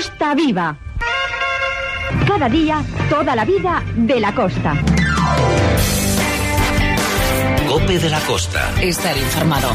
Costa Viva. Cada día, toda la vida de la costa. COPE de la Costa. Estar informado.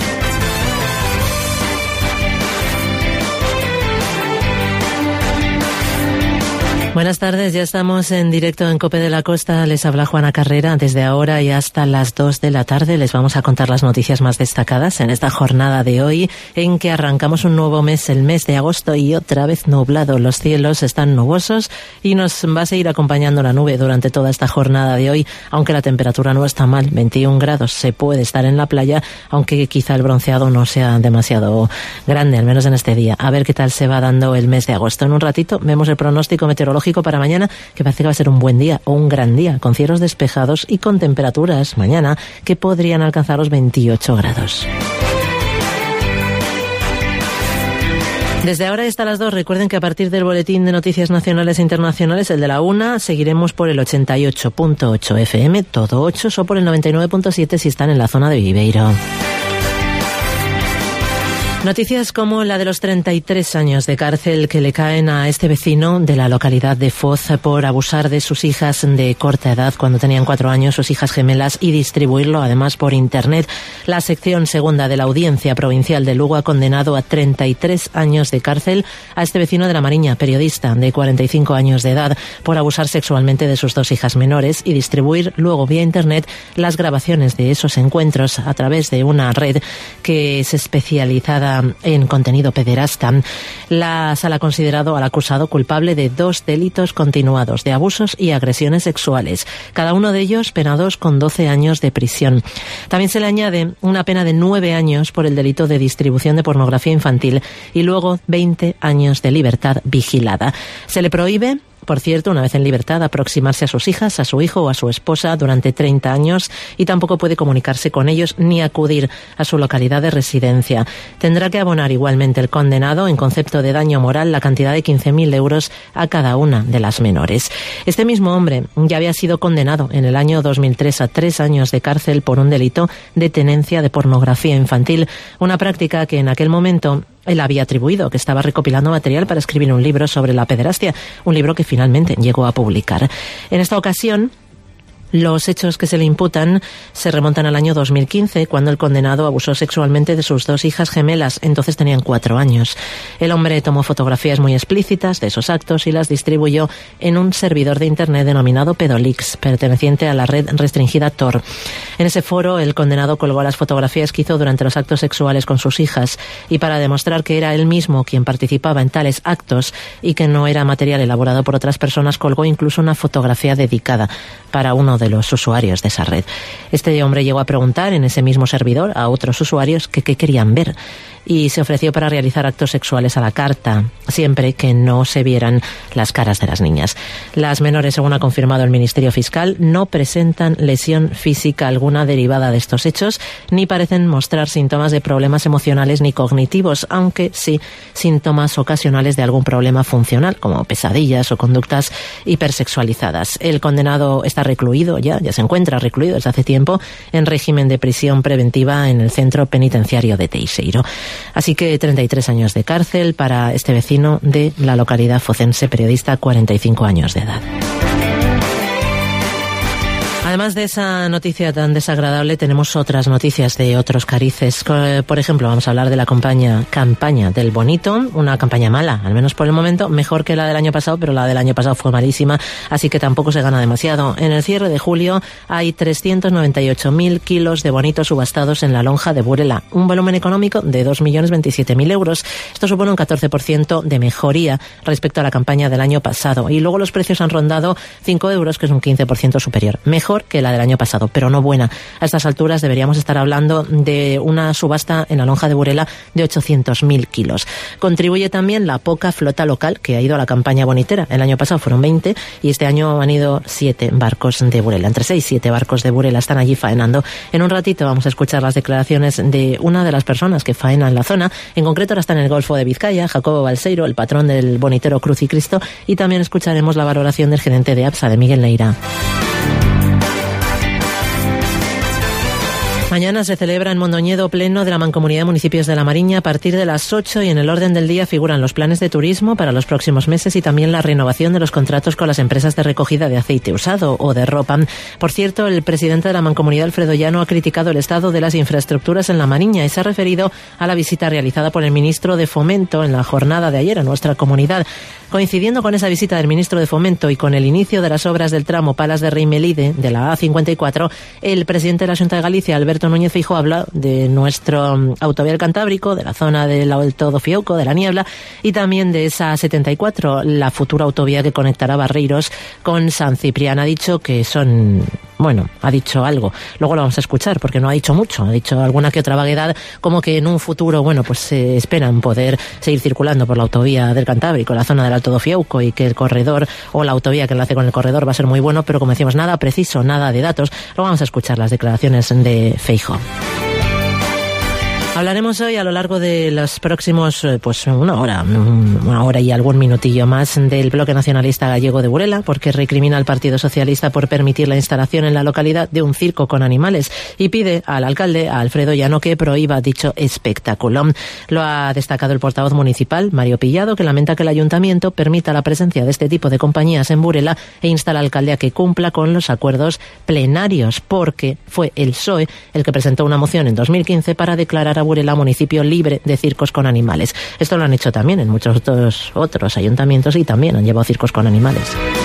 Buenas tardes, ya estamos en directo en COPE de la Costa. Les habla Juana Carrera. Desde ahora y hasta las 2 de la tarde les vamos a contar las noticias más destacadas en esta jornada de hoy, en que arrancamos un nuevo mes, el mes de agosto, y otra vez nublado. Los cielos están nubosos y nos va a seguir acompañando la nube durante toda esta jornada de hoy, aunque la temperatura no está mal, 21 grados. Se puede estar en la playa, aunque quizá el bronceado no sea demasiado grande, al menos en este día. A ver qué tal se va dando el mes de agosto. En un ratito vemos el pronóstico meteorológico para mañana, que parece que va a ser un buen día o un gran día, con cielos despejados y con temperaturas mañana que podrían alcanzar los 28 grados. Desde ahora y hasta las 2, recuerden que a partir del boletín de noticias nacionales e internacionales, el de la 1, seguiremos por el 88.8 FM, todo 8, o por el 99.7 si están en la zona de Viveiro. Noticias como la de los 33 años de cárcel que le caen a este vecino de la localidad de Foz por abusar de sus hijas de corta edad cuando tenían 4 años, sus hijas gemelas, y distribuirlo además por Internet. La sección segunda de la Audiencia Provincial de Lugo ha condenado a 33 años de cárcel a este vecino de La Mariña, periodista de 45 años de edad, por abusar sexualmente de sus 2 hijas menores y distribuir luego vía Internet las grabaciones de esos encuentros a través de una red que es especializada en contenido pederasta. La sala ha considerado al acusado culpable de 2 delitos continuados de abusos y agresiones sexuales, cada uno de ellos penados con 12 años de prisión. También se le añade una pena de 9 años por el delito de distribución de pornografía infantil y luego 20 años de libertad vigilada. Se le prohíbe, por cierto, una vez en libertad, aproximarse a sus hijas, a su hijo o a su esposa durante 30 años y tampoco puede comunicarse con ellos ni acudir a su localidad de residencia. Tendrá que abonar igualmente el condenado, en concepto de daño moral, la cantidad de 15.000 euros a cada una de las menores. Este mismo hombre ya había sido condenado en el año 2003 a 3 años de cárcel por un delito de tenencia de pornografía infantil, una práctica que en aquel momento él había atribuido, que estaba recopilando material para escribir un libro sobre la pederastia, un libro que finalmente llegó a publicar. En esta ocasión, los hechos que se le imputan se remontan al año 2015, cuando el condenado abusó sexualmente de sus 2 hijas gemelas. Entonces tenían 4 años. El hombre tomó fotografías muy explícitas de esos actos y las distribuyó en un servidor de Internet denominado Pedolix, perteneciente a la red restringida Tor. En ese foro, el condenado colgó las fotografías que hizo durante los actos sexuales con sus hijas, y para demostrar que era él mismo quien participaba en tales actos y que no era material elaborado por otras personas, colgó incluso una fotografía dedicada para uno de los usuarios de esa red. Este hombre llegó a preguntar en ese mismo servidor a otros usuarios que qué querían ver, y se ofreció para realizar actos sexuales a la carta, siempre que no se vieran las caras de las niñas. Las menores, según ha confirmado el Ministerio Fiscal, no presentan lesión física alguna derivada de estos hechos, ni parecen mostrar síntomas de problemas emocionales ni cognitivos, aunque sí síntomas ocasionales de algún problema funcional, como pesadillas o conductas hipersexualizadas. El condenado está recluido, ya se encuentra recluido desde hace tiempo, en régimen de prisión preventiva en el centro penitenciario de Teixeiro. Así que 33 años de cárcel para este vecino de la localidad focense, periodista, 45 años de edad. Además de esa noticia tan desagradable, tenemos otras noticias de otros carices. Por ejemplo, vamos a hablar de la campaña del Bonito, una campaña mala, al menos por el momento, mejor que la del año pasado, pero la del año pasado fue malísima, así que tampoco se gana demasiado. En el cierre de julio hay 398.000 kilos de bonitos subastados en la lonja de Burela, un volumen económico de 2.027.000 euros. Esto supone un 14% de mejoría respecto a la campaña del año pasado, y luego los precios han rondado 5 euros, que es un 15% superior. Mejor que la del año pasado, pero no buena. A estas alturas deberíamos estar hablando de una subasta en la lonja de Burela de 800.000 kilos. Contribuye también la poca flota local que ha ido a la campaña bonitera. El año pasado fueron 20 y este año han ido 7 barcos de Burela. Entre 6 y 7 barcos de Burela están allí faenando. En un ratito vamos a escuchar las declaraciones de una de las personas que faena en la zona. En concreto ahora está en el Golfo de Vizcaya, Jacobo Balseiro, el patrón del bonitero Cruz y Cristo, y también escucharemos la valoración del gerente de APSA, de Miguel Neira. Mañana se celebra en Mondoñedo pleno de la Mancomunidad de Municipios de La Mariña a partir de las 8 y en el orden del día figuran los planes de turismo para los próximos meses y también la renovación de los contratos con las empresas de recogida de aceite usado o de ropa. Por cierto, el presidente de la Mancomunidad, Alfredo Llano, ha criticado el estado de las infraestructuras en La Mariña y se ha referido a la visita realizada por el ministro de Fomento en la jornada de ayer a nuestra comunidad. Coincidiendo con esa visita del ministro de Fomento y con el inicio de las obras del tramo Palas de Rey Melide de la A54, el presidente de la Xunta de Galicia, Alberto Núñez Feijóo, habla de nuestro autovía del Cantábrico, de la zona del Alto do Fiouco, de la Niebla, y también de esa A74, la futura autovía que conectará Barreiros con San Ciprián. Ha dicho que son... Bueno, ha dicho algo. Luego lo vamos a escuchar porque no ha dicho mucho. Ha dicho alguna que otra vaguedad, como que en un futuro, bueno, pues se esperan poder seguir circulando por la autovía del Cantábrico, la zona del Alto do Fiouco, y que el corredor o la autovía que enlace con el corredor va a ser muy bueno, pero como decimos, nada preciso, nada de datos. Luego vamos a escuchar las declaraciones de Feijóo. Hablaremos hoy a lo largo de los próximos, pues una hora y algún minutillo más del bloque nacionalista gallego de Burela, porque recrimina al Partido Socialista por permitir la instalación en la localidad de un circo con animales y pide al alcalde, a Alfredo Llano, que prohíba dicho espectáculo. Lo ha destacado el portavoz municipal, Mario Pillado, que lamenta que el ayuntamiento permita la presencia de este tipo de compañías en Burela e insta al alcalde a que cumpla con los acuerdos plenarios, porque fue el PSOE el que presentó una moción en 2015 para declarar a Burela municipio libre de circos con animales. Esto lo han hecho también en muchos otros ayuntamientos y también han llevado circos con animales.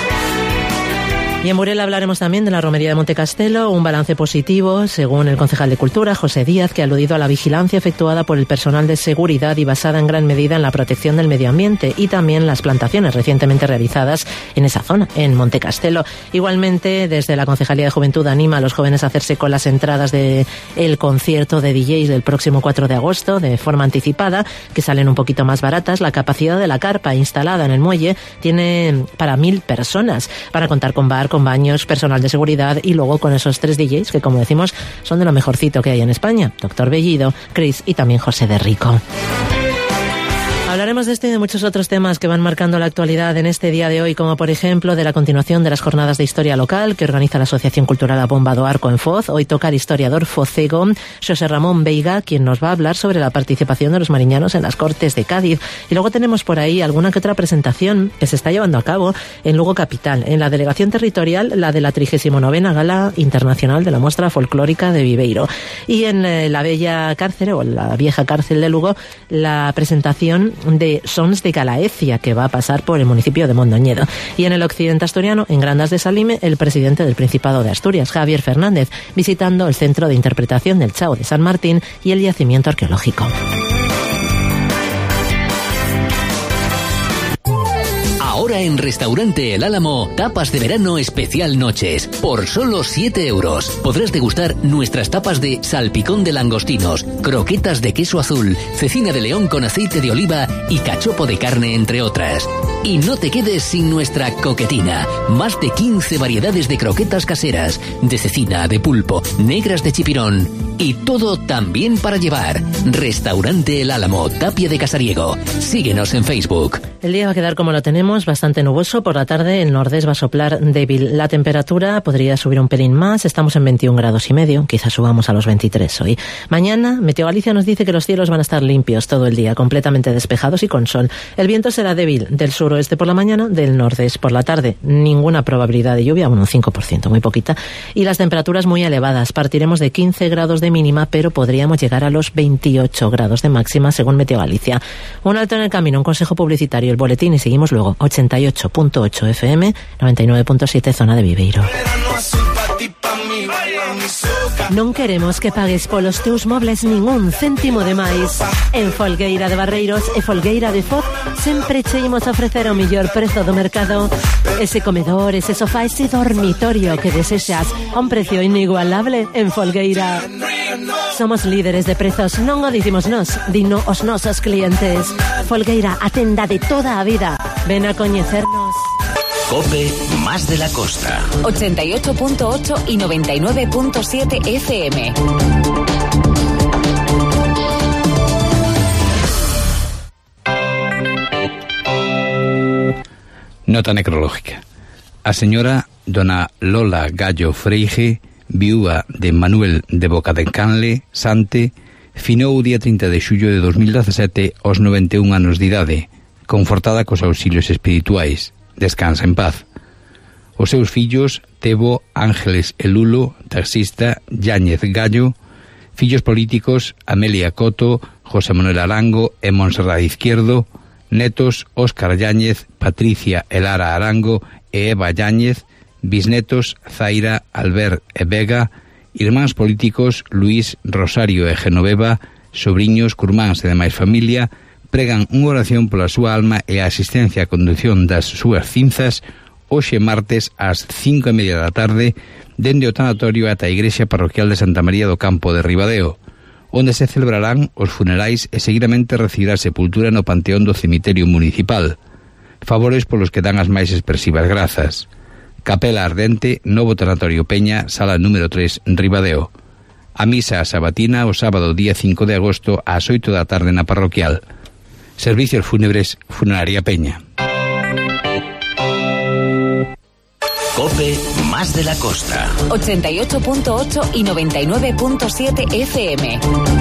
Y en Burela hablaremos también de la romería de Montecastelo, un balance positivo, según el concejal de Cultura, José Díaz, que ha aludido a la vigilancia efectuada por el personal de seguridad y basada en gran medida en la protección del medio ambiente y también las plantaciones recientemente realizadas en esa zona, en Montecastelo. Igualmente, desde la Concejalía de Juventud anima a los jóvenes a hacerse con las entradas del concierto de DJs del próximo 4 de agosto de forma anticipada, que salen un poquito más baratas. La capacidad de la carpa instalada en el muelle tiene para 1.000 personas, para contar con bar, con baños, personal de seguridad y luego con esos 3 DJs que, como decimos, son de lo mejorcito que hay en España: Doctor Bellido, Chris y también José de Rico. Hablaremos de este y de muchos otros temas que van marcando la actualidad en este día de hoy, como por ejemplo de la continuación de las jornadas de historia local que organiza la Asociación Cultural A Bomba do Arco en Foz. Hoy toca el historiador focego José Ramón Veiga, quien nos va a hablar sobre la participación de los mariñanos en las Cortes de Cádiz. Y luego tenemos por ahí alguna que otra presentación que se está llevando a cabo en Lugo Capital, en la delegación territorial, la de la 39ª Gala Internacional de la Muestra Folclórica de Viveiro. Y en la bella cárcel, o la vieja cárcel de Lugo, la presentación de Sons de Galaecia, que va a pasar por el municipio de Mondoñedo. Y en el occidente asturiano, en Grandas de Salime, el presidente del Principado de Asturias, Javier Fernández, visitando el Centro de Interpretación del Chao de San Martín y el yacimiento arqueológico. Ahora en Restaurante El Álamo, tapas de verano especial noches, por solo 7 euros. Podrás degustar nuestras tapas de salpicón de langostinos, croquetas de queso azul, cecina de león con aceite de oliva y cachopo de carne, entre otras. Y no te quedes sin nuestra coquetina. Más de 15 variedades de croquetas caseras, de cecina, de pulpo, negras de chipirón. Y todo también para llevar. Restaurante El Álamo, Tapia de Casariego. Síguenos en Facebook. El día va a quedar como lo tenemos, bastante nuboso. Por la tarde el nordés va a soplar débil. La temperatura podría subir un pelín más. Estamos en 21,5 grados. Quizás subamos a los 23 hoy. Mañana, Meteo Galicia nos dice que los cielos van a estar limpios todo el día, completamente despejados y con sol. El viento será débil del suroeste por la mañana, del nordés por la tarde. Ninguna probabilidad de lluvia, un 5%, muy poquita. Y las temperaturas muy elevadas. Partiremos de 15 grados de mínima, pero podríamos llegar a los 28 grados de máxima, según Meteo Galicia. Un alto en el camino, un consejo publicitario, el boletín, y seguimos luego. 88.8 FM, 99.7 zona de Viveiro. Non queremos que pagues polos teus mobles ningún céntimo de máis. En Folgueira de Barreiros e Folgueira de Foz sempre che imos ofrecer o mellor prezo do mercado. Ese comedor, ese sofá, ese dormitorio que desexas a un precio inigualable en Folgueira. Somos líderes de prezos, non o dicimos nos, dino os nosos clientes. Folgueira, a tenda de toda a vida. Ven a coñecernos. COPE más de la costa. 88.8 y 99.7 FM. Nota necrológica. A señora dona Lola Gallo Freige viúva de Manuel de Bocadecanle, Sante, finou o día 30 de xullo de 2017 aos 91 anos de idade, confortada cos auxilios espirituais. Descansa en paz. Os seus fillos, Tebo, Ángeles e Lulo, taxista, Yáñez Gallo, fillos políticos, Amelia Coto, José Manuel Arango e Monserrat Izquierdo, netos, Óscar Yáñez, Patricia e Lara Arango e Eva Yáñez, bisnetos, Zaira, Albert e Vega, irmáns políticos, Luís, Rosario e Genoveva, sobriños, curmáns e demais familia, pregan unha oración pola súa alma e a asistencia a condución das súas cinzas hoxe martes ás 5:30 da tarde dende o tanatorio ata a Igrexa Parroquial de Santa María do Campo de Ribadeo, onde se celebrarán os funerais e seguidamente recibirá sepultura no Panteón do Cemiterio Municipal. Favores polos que dan as máis expresivas grazas. Capela Ardente, Novo Tanatorio Peña, sala número 3, Ribadeo. A misa sabatina o sábado día 5 de agosto ás 8 da tarde na parroquial. Servicios fúnebres, Funeraria Peña. COPE más de la costa. 88.8 y 99.7 FM.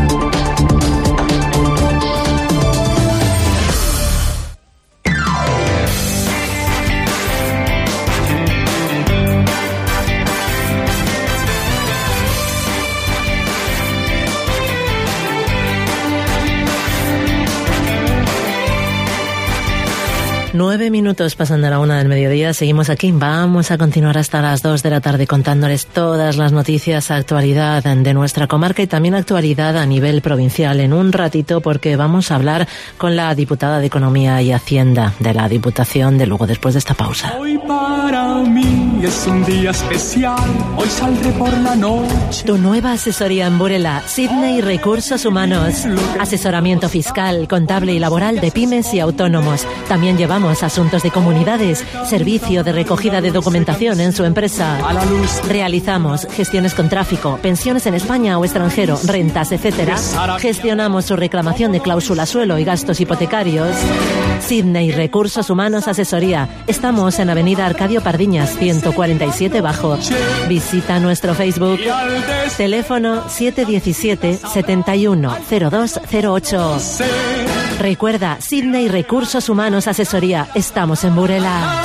Nueve minutos pasando a la 1 del mediodía. Seguimos aquí. Vamos a continuar hasta las 2 de la tarde contándoles todas las noticias, actualidad de nuestra comarca y también actualidad a nivel provincial en un ratito, porque vamos a hablar con la diputada de Economía y Hacienda de la Diputación de Lugo después de esta pausa. Hoy para mí es un día especial. Hoy saldré por la noche. Tu nueva asesoría en Burela, Sydney Recursos Humanos. Asesoramiento fiscal, contable y laboral de pymes y autónomos. También llevamos asuntos de comunidades, servicio de recogida de documentación en su empresa. Realizamos gestiones con tráfico, pensiones en España o extranjero, rentas, etcétera. Gestionamos su reclamación de cláusula suelo y gastos hipotecarios. Sydney Recursos Humanos Asesoría. Estamos en Avenida Arcadio Pardiñas, 147 Bajo. Visita nuestro Facebook. Teléfono 717 71 0208. Recuerda, Sydney Recursos Humanos Asesoría. Estamos en Burela.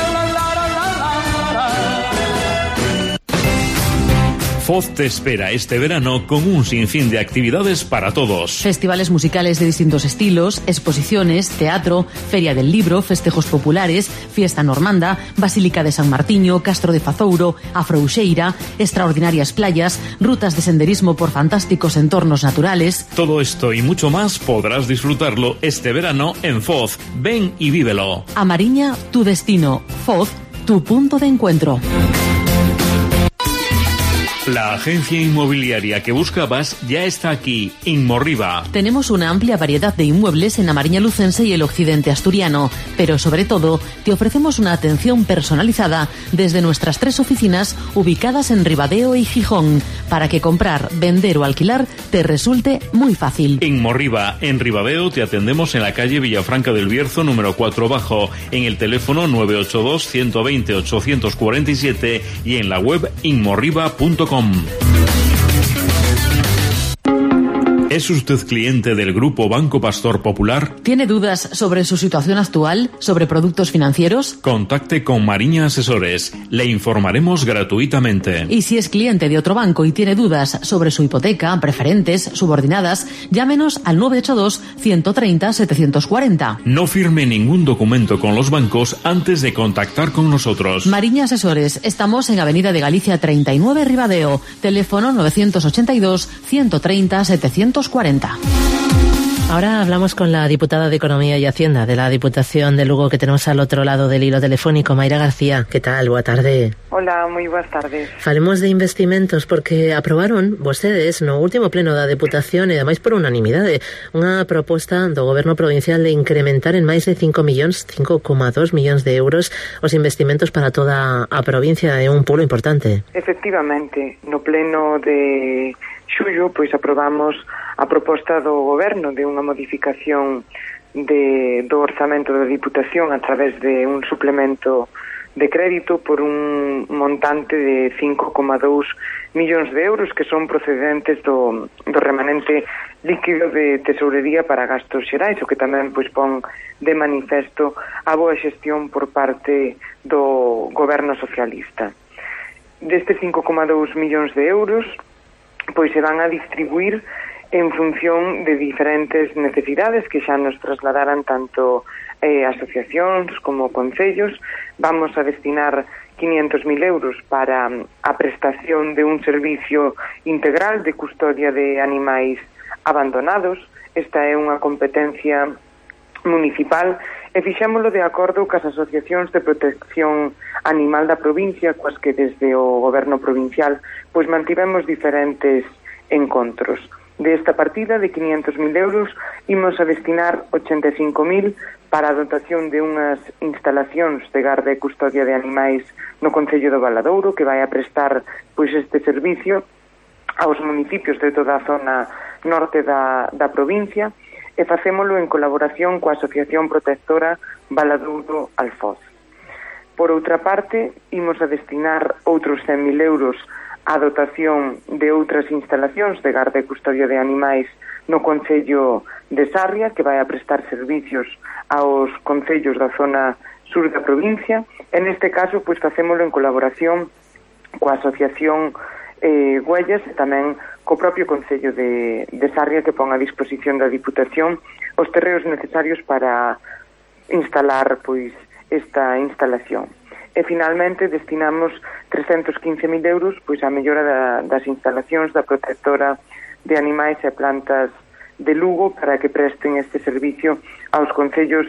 FOZ te espera este verano con un sinfín de actividades para todos. Festivales musicales de distintos estilos, exposiciones, teatro, feria del libro, festejos populares, fiesta normanda, Basílica de San Martiño, Castro de Fazouro, Afrouxeira, extraordinarias playas, rutas de senderismo por fantásticos entornos naturales. Todo esto y mucho más podrás disfrutarlo este verano en FOZ. Ven y vívelo. A Mariña, tu destino. FOZ, tu punto de encuentro. La agencia inmobiliaria que buscabas ya está aquí, Inmorriba. Tenemos una amplia variedad de inmuebles en la Mariña Lucense y el occidente asturiano, pero sobre todo te ofrecemos una atención personalizada desde nuestras 3 oficinas ubicadas en Ribadeo y Gijón, para que comprar, vender o alquilar te resulte muy fácil. Inmorriba, en Ribadeo te atendemos en la calle Villafranca del Bierzo número 4 Bajo, en el teléfono 982 120 847 y en la web inmorriba.com. ¿Es usted cliente del Grupo Banco Pastor Popular? ¿Tiene dudas sobre su situación actual, sobre productos financieros? Contacte con Mariña Asesores. Le informaremos gratuitamente. Y si es cliente de otro banco y tiene dudas sobre su hipoteca, preferentes, subordinadas, llámenos al 982 130 740. No firme ningún documento con los bancos antes de contactar con nosotros. Mariña Asesores. Estamos en Avenida de Galicia 39 Ribadeo. Teléfono 982 130 740. Ahora hablamos con la diputada de Economía y Hacienda de la Diputación de Lugo, que tenemos al otro lado del hilo telefónico, Mayra García. Que tal? Boa tarde. Hola, moi boas tardes. Falemos de investimentos, porque aprobaron vostedes no último pleno da Deputación e ademais por unanimidade unha proposta do Goberno provincial de incrementar en máis de 5,2 millóns de euros os investimentos para toda a provincia. É un pulo importante. Efectivamente, no pleno de xullo pois aprobamos a proposta do Goberno de unha modificación do orzamento da Diputación a través de un suplemento de crédito por un montante de 5,2 millóns de euros que son procedentes do remanente líquido de tesourería para gastos xerais, o que tamén pois pon de manifesto a boa xestión por parte do goberno socialista. Destes 5,2 millóns de euros pois se van a distribuir en función de diferentes necesidades que xa nos trasladaran tanto asociacións como concellos. Vamos a destinar 500.000 euros para a prestación de un servicio integral de custodia de animais abandonados. Esta é unha competencia municipal e fixémolo de acordo cas asociacións de protección animal da provincia, coas que desde o goberno provincial pois mantivemos diferentes encontros. De esta partida de 500.000 euros imos a destinar 85.000 para a dotación de unhas instalacións de garda e custodia de animais no Concello do Valadouro, que vai a prestar pois este servicio aos municipios de toda a zona norte da provincia, e facémolo en colaboración coa Asociación Protectora Valadouro Alfoz. Por outra parte, imos a destinar outros 100.000 euros a dotación de outras instalacións de garda e custodia de animais no Concello de Sarria, que vai a prestar servicios aos concellos da zona sur da provincia. En este caso, pois facémolo en colaboración coa Asociación Güellas e tamén co propio Concello de Sarria, que pon a disposición da Diputación os terreos necesarios para instalar pois esta instalación. E finalmente destinamos 315.000 euros pois a mellora das instalacións da protectora de animais e plantas de Lugo para que presten este servicio aos concellos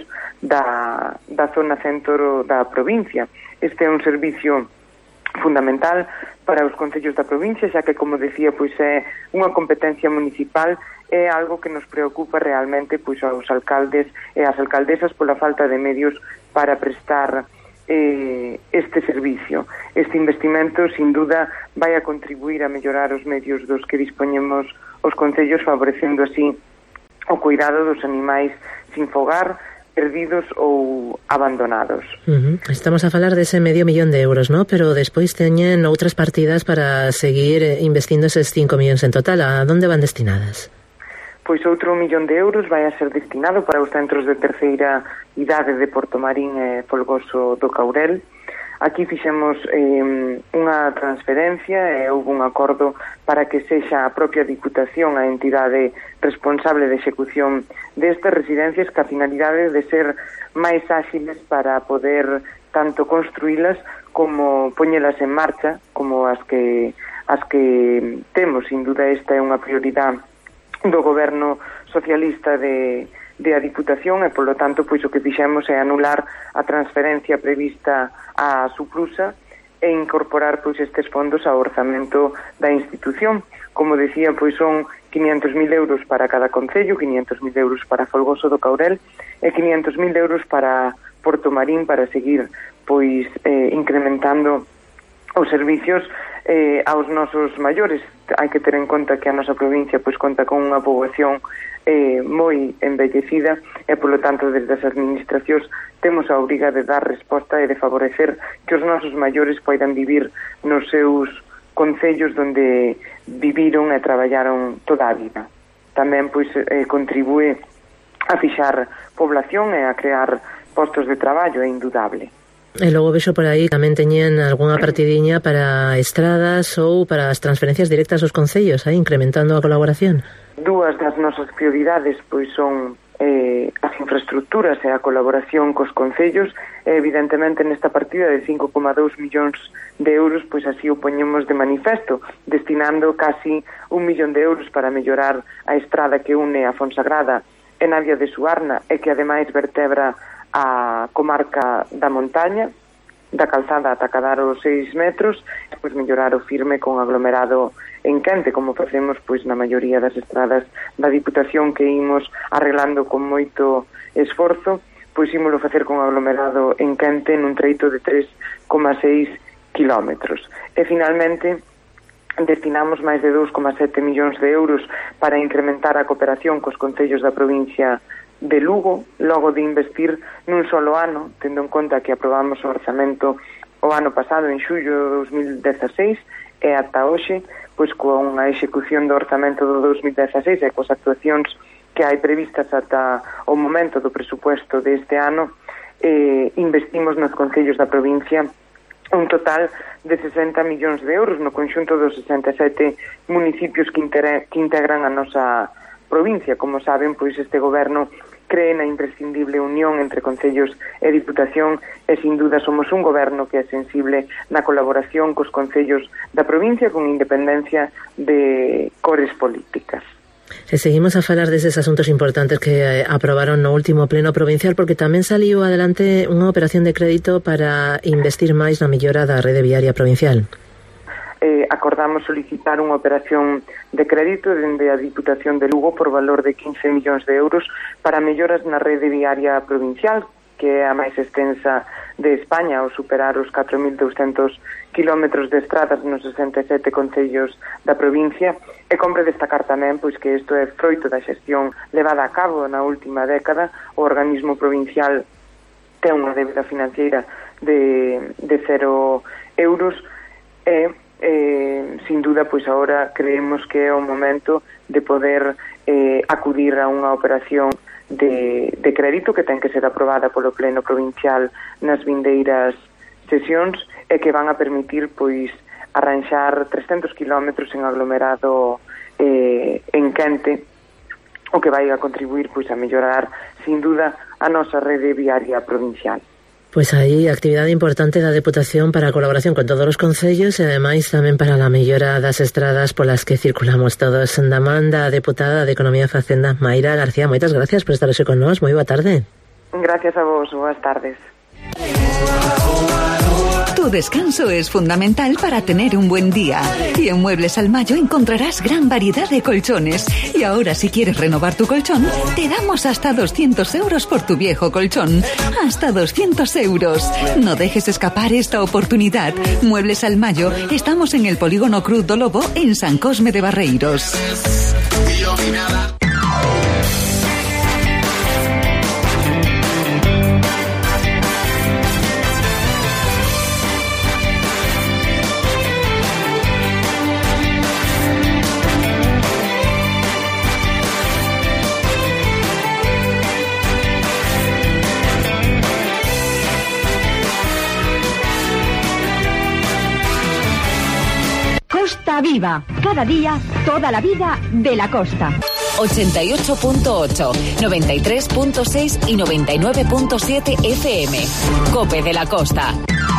da zona centro da provincia. Este é un servicio fundamental para os concellos da provincia, xa que, como decía, pois é unha competencia municipal, é algo que nos preocupa realmente pois aos alcaldes e ás alcaldesas pola falta de medios para prestar este servicio. Este investimento, sin duda, vai a contribuir a mellorar os medios dos que dispoñemos os concellos, favorecendo así o cuidado dos animais sin fogar, perdidos ou abandonados. Estamos a falar dese medio millón de euros, ¿no? Pero despois teñen outras partidas para seguir investindo eses 5 millóns en total. A onde van destinadas? Pois outro 1 millón de euros vai a ser destinado para os centros de terceira idade de Portomarín e Folgoso do Caurel. Aquí fixemos unha transferencia e houve un acordo para que sexa a propia Diputación a entidade responsable de execución destas residencias, que a finalidade de ser máis áxiles para poder tanto construílas como poñelas en marcha, como as que temos. Sin duda esta é unha prioridade do goberno socialista de a Diputación e, polo tanto, pois o que fixemos é anular a transferencia prevista á Suplusa e incorporar pois estes fondos ao orzamento da institución. Como decía, pois son 500.000 euros para cada concello, 500.000 euros para Folgoso do Caurel e 500.000 euros para Portomarín para seguir pois incrementando os servicios aos nosos maiores. Hai que ter en conta que a nosa provincia pois conta con unha poboación moi envellecida e, polo tanto, desde as administracións temos a obriga de dar resposta e de favorecer que os nosos maiores poidan vivir nos seus concellos onde viviron e traballaron toda a vida. Tamén pois contribúe a fixar población e a crear postos de traballo, é indudable. E logo vexo por aí tamén teñen algunha partidiña para estradas ou para as transferencias directas aos concellos, aí incrementando a colaboración. Dúas das nosas prioridades pois son as infraestructuras e a colaboración cos concellos, e evidentemente nesta partida de 5,2 millóns de euros pois así o poñemos de manifesto, destinando casi 1 millón de euros para mellorar a estrada que une a Fonsagrada e Navia de Suarna e que ademais vertebra a comarca da montaña, da calzada ata cadar os 6 metros, pois mellorar o firme con aglomerado en quente, como facemos pois na maioría das estradas da Diputación, que imos arreglando con moito esforzo, pois ímolo facer con aglomerado en quente nun treito de 3,6 kilómetros. E finalmente destinamos máis de 2,7 millóns de euros para incrementar a cooperación cos concellos da provincia de Lugo, logo de investir nun solo ano, tendo en conta que aprobamos o orzamento o ano pasado, en xullo de 2016, e ata hoxe, pois con a execución do orzamento do 2016 e coas actuacións que hai previstas ata o momento do presupuesto deste ano, investimos nos concellos da provincia un total de 60 millóns de euros no conxunto dos 67 municipios que integran a nosa provincia. Como saben, pois este goberno cree na imprescindible unión entre concellos e diputación e sin duda somos un goberno que é sensible na colaboración cos concellos da provincia con independencia de cores políticas. Seguimos a falar deses asuntos importantes que aprobaron no último pleno provincial, porque tamén saliu adelante unha operación de crédito para investir máis na mellora da rede viaria provincial. Acordamos solicitar unha operación de crédito dende a Diputación de Lugo por valor de 15 millóns de euros para melloras na rede viaria provincial, que é a máis extensa de España, ao superar os 4.200 kilómetros de estradas nos 67 concellos da provincia. E compre destacar tamén pois que isto é froito da xestión levada a cabo na última década. O organismo provincial ten unha débeda financiera de 0 euros e sin duda pois agora creemos que é o momento de poder acudir a unha operación de crédito que ten que ser aprobada polo Pleno Provincial nas vindeiras sesións e que van a permitir pois arranxar 300 kilómetros en aglomerado en quente, o que vai a contribuir pois a mellorar sin duda a nosa rede viaria provincial. Pois aí actividade importante da Deputación para a colaboración con todos os concellos e ademais tamén para a mellora das estradas polas que circulamos todos. Da man da deputada de Economía e Facenda, Mayra García, moitas gracias por estar hoxe con nós. Moi boa tarde. Gracias a vos, boas tardes. Tu descanso es fundamental para tener un buen día. Y en Muebles al Mayo encontrarás gran variedad de colchones. Y ahora, si quieres renovar tu colchón, te damos hasta 200 euros por tu viejo colchón. ¡Hasta 200 euros! No dejes escapar esta oportunidad. Muebles al Mayo, estamos en el Polígono Cruz do Lobo, en San Cosme de Barreiros. Costa Viva, cada día, toda la vida de la costa. 88.8, 93.6 y 99.7 FM. COPE de la Costa.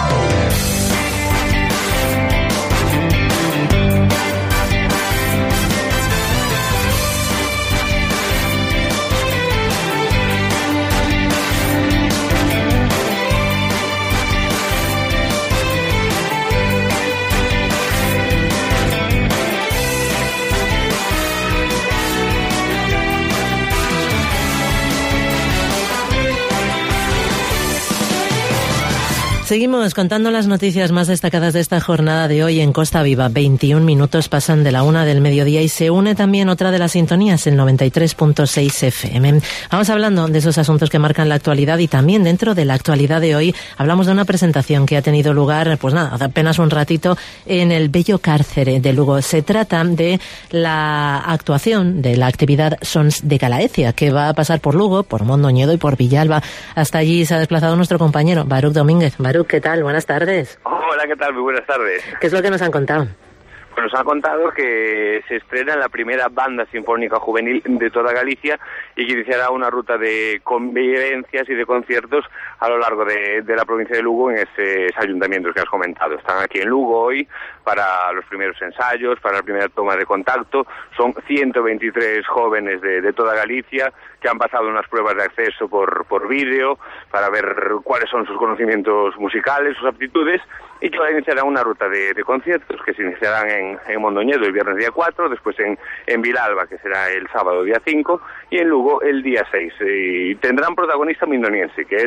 Seguimos contando las noticias más destacadas de esta jornada de hoy en Costa Viva. 21 minutos pasan de la 1 del mediodía y se une también otra de las sintonías, el 93.6 FM. Vamos hablando de esos asuntos que marcan la actualidad y también dentro de la actualidad de hoy hablamos de una presentación que ha tenido lugar, pues nada, hace apenas un ratito en el bello cárcere de Lugo. Se trata de la actuación de la actividad Sons de Galaecia, que va a pasar por Lugo, por Mondoñedo y por Villalba. Hasta allí se ha desplazado nuestro compañero Baruch Domínguez. Baruch, ¿qué tal? Buenas tardes. Hola, ¿qué tal? Muy buenas tardes. ¿Qué es lo que nos han contado? Pues nos han contado que se estrena la primera banda sinfónica juvenil de toda Galicia y que iniciará una ruta de convivencias y de conciertos a lo largo de la provincia de Lugo en esos ayuntamientos que has comentado. Están aquí en Lugo hoy para los primeros ensayos, para la primera toma de contacto. Son 123 jóvenes de toda Galicia que han pasado unas pruebas de acceso por vídeo para ver cuáles son sus conocimientos musicales, sus aptitudes, y que iniciarán una ruta de conciertos que se iniciarán en Mondoñedo el viernes día 4, después en Villalba, que será el sábado día 5, y en Lugo el día 6. Y tendrán protagonista mindoniense, que es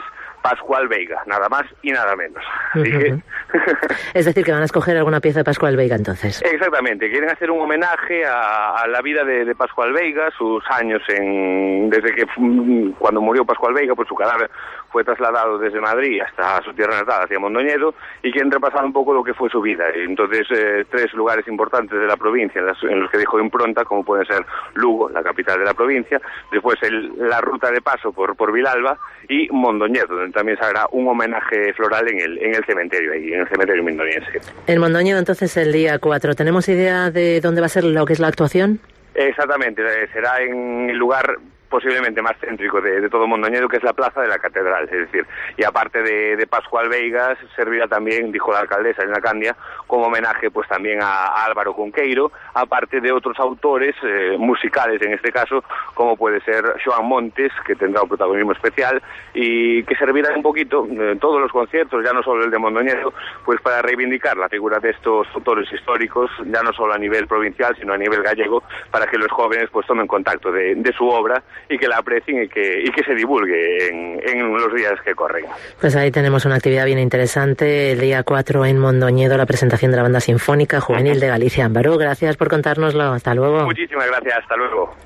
Pascual Veiga, nada más y nada menos. Así que... Es decir, que van a escoger alguna pieza de Pascual Veiga, entonces. Exactamente, quieren hacer un homenaje a la vida de Pascual Veiga, sus años desde que cuando murió Pascual Veiga, pues su cadáver fue trasladado desde Madrid hasta su tierra natal, hacia Mondoñedo, y quieren repasar un poco lo que fue su vida. Entonces, 3 lugares importantes de la provincia en los que dejó impronta, como puede ser Lugo, la capital de la provincia, después la ruta de paso por Vilalba y Mondoñedo, donde también se hará un homenaje floral en el cementerio, ahí, en el cementerio mondoñense. En Mondoñedo, entonces, el día 4. ¿Tenemos idea de dónde va a ser lo que es la actuación? Exactamente, será en el lugar posiblemente más céntrico de todo Mondoñedo, que es la plaza de la catedral, es decir, y aparte de Pascual Veiga, servirá también, dijo la alcaldesa Elena Candia, como homenaje pues también a Álvaro Cunqueiro, aparte de otros autores musicales en este caso, como puede ser Joan Montes, que tendrá un protagonismo especial, y que servirá un poquito todos los conciertos, ya no solo el de Mondoñedo, pues para reivindicar la figura de estos autores históricos, ya no solo a nivel provincial, sino a nivel gallego, para que los jóvenes pues tomen contacto de su obra y que la aprecien y que se divulgue en los días que corren. Pues ahí tenemos una actividad bien interesante, el día 4 en Mondoñedo, la presentación de la Banda Sinfónica Juvenil de Galicia. Ambarú, gracias por contárnoslo. Hasta luego. Muchísimas gracias. Hasta luego.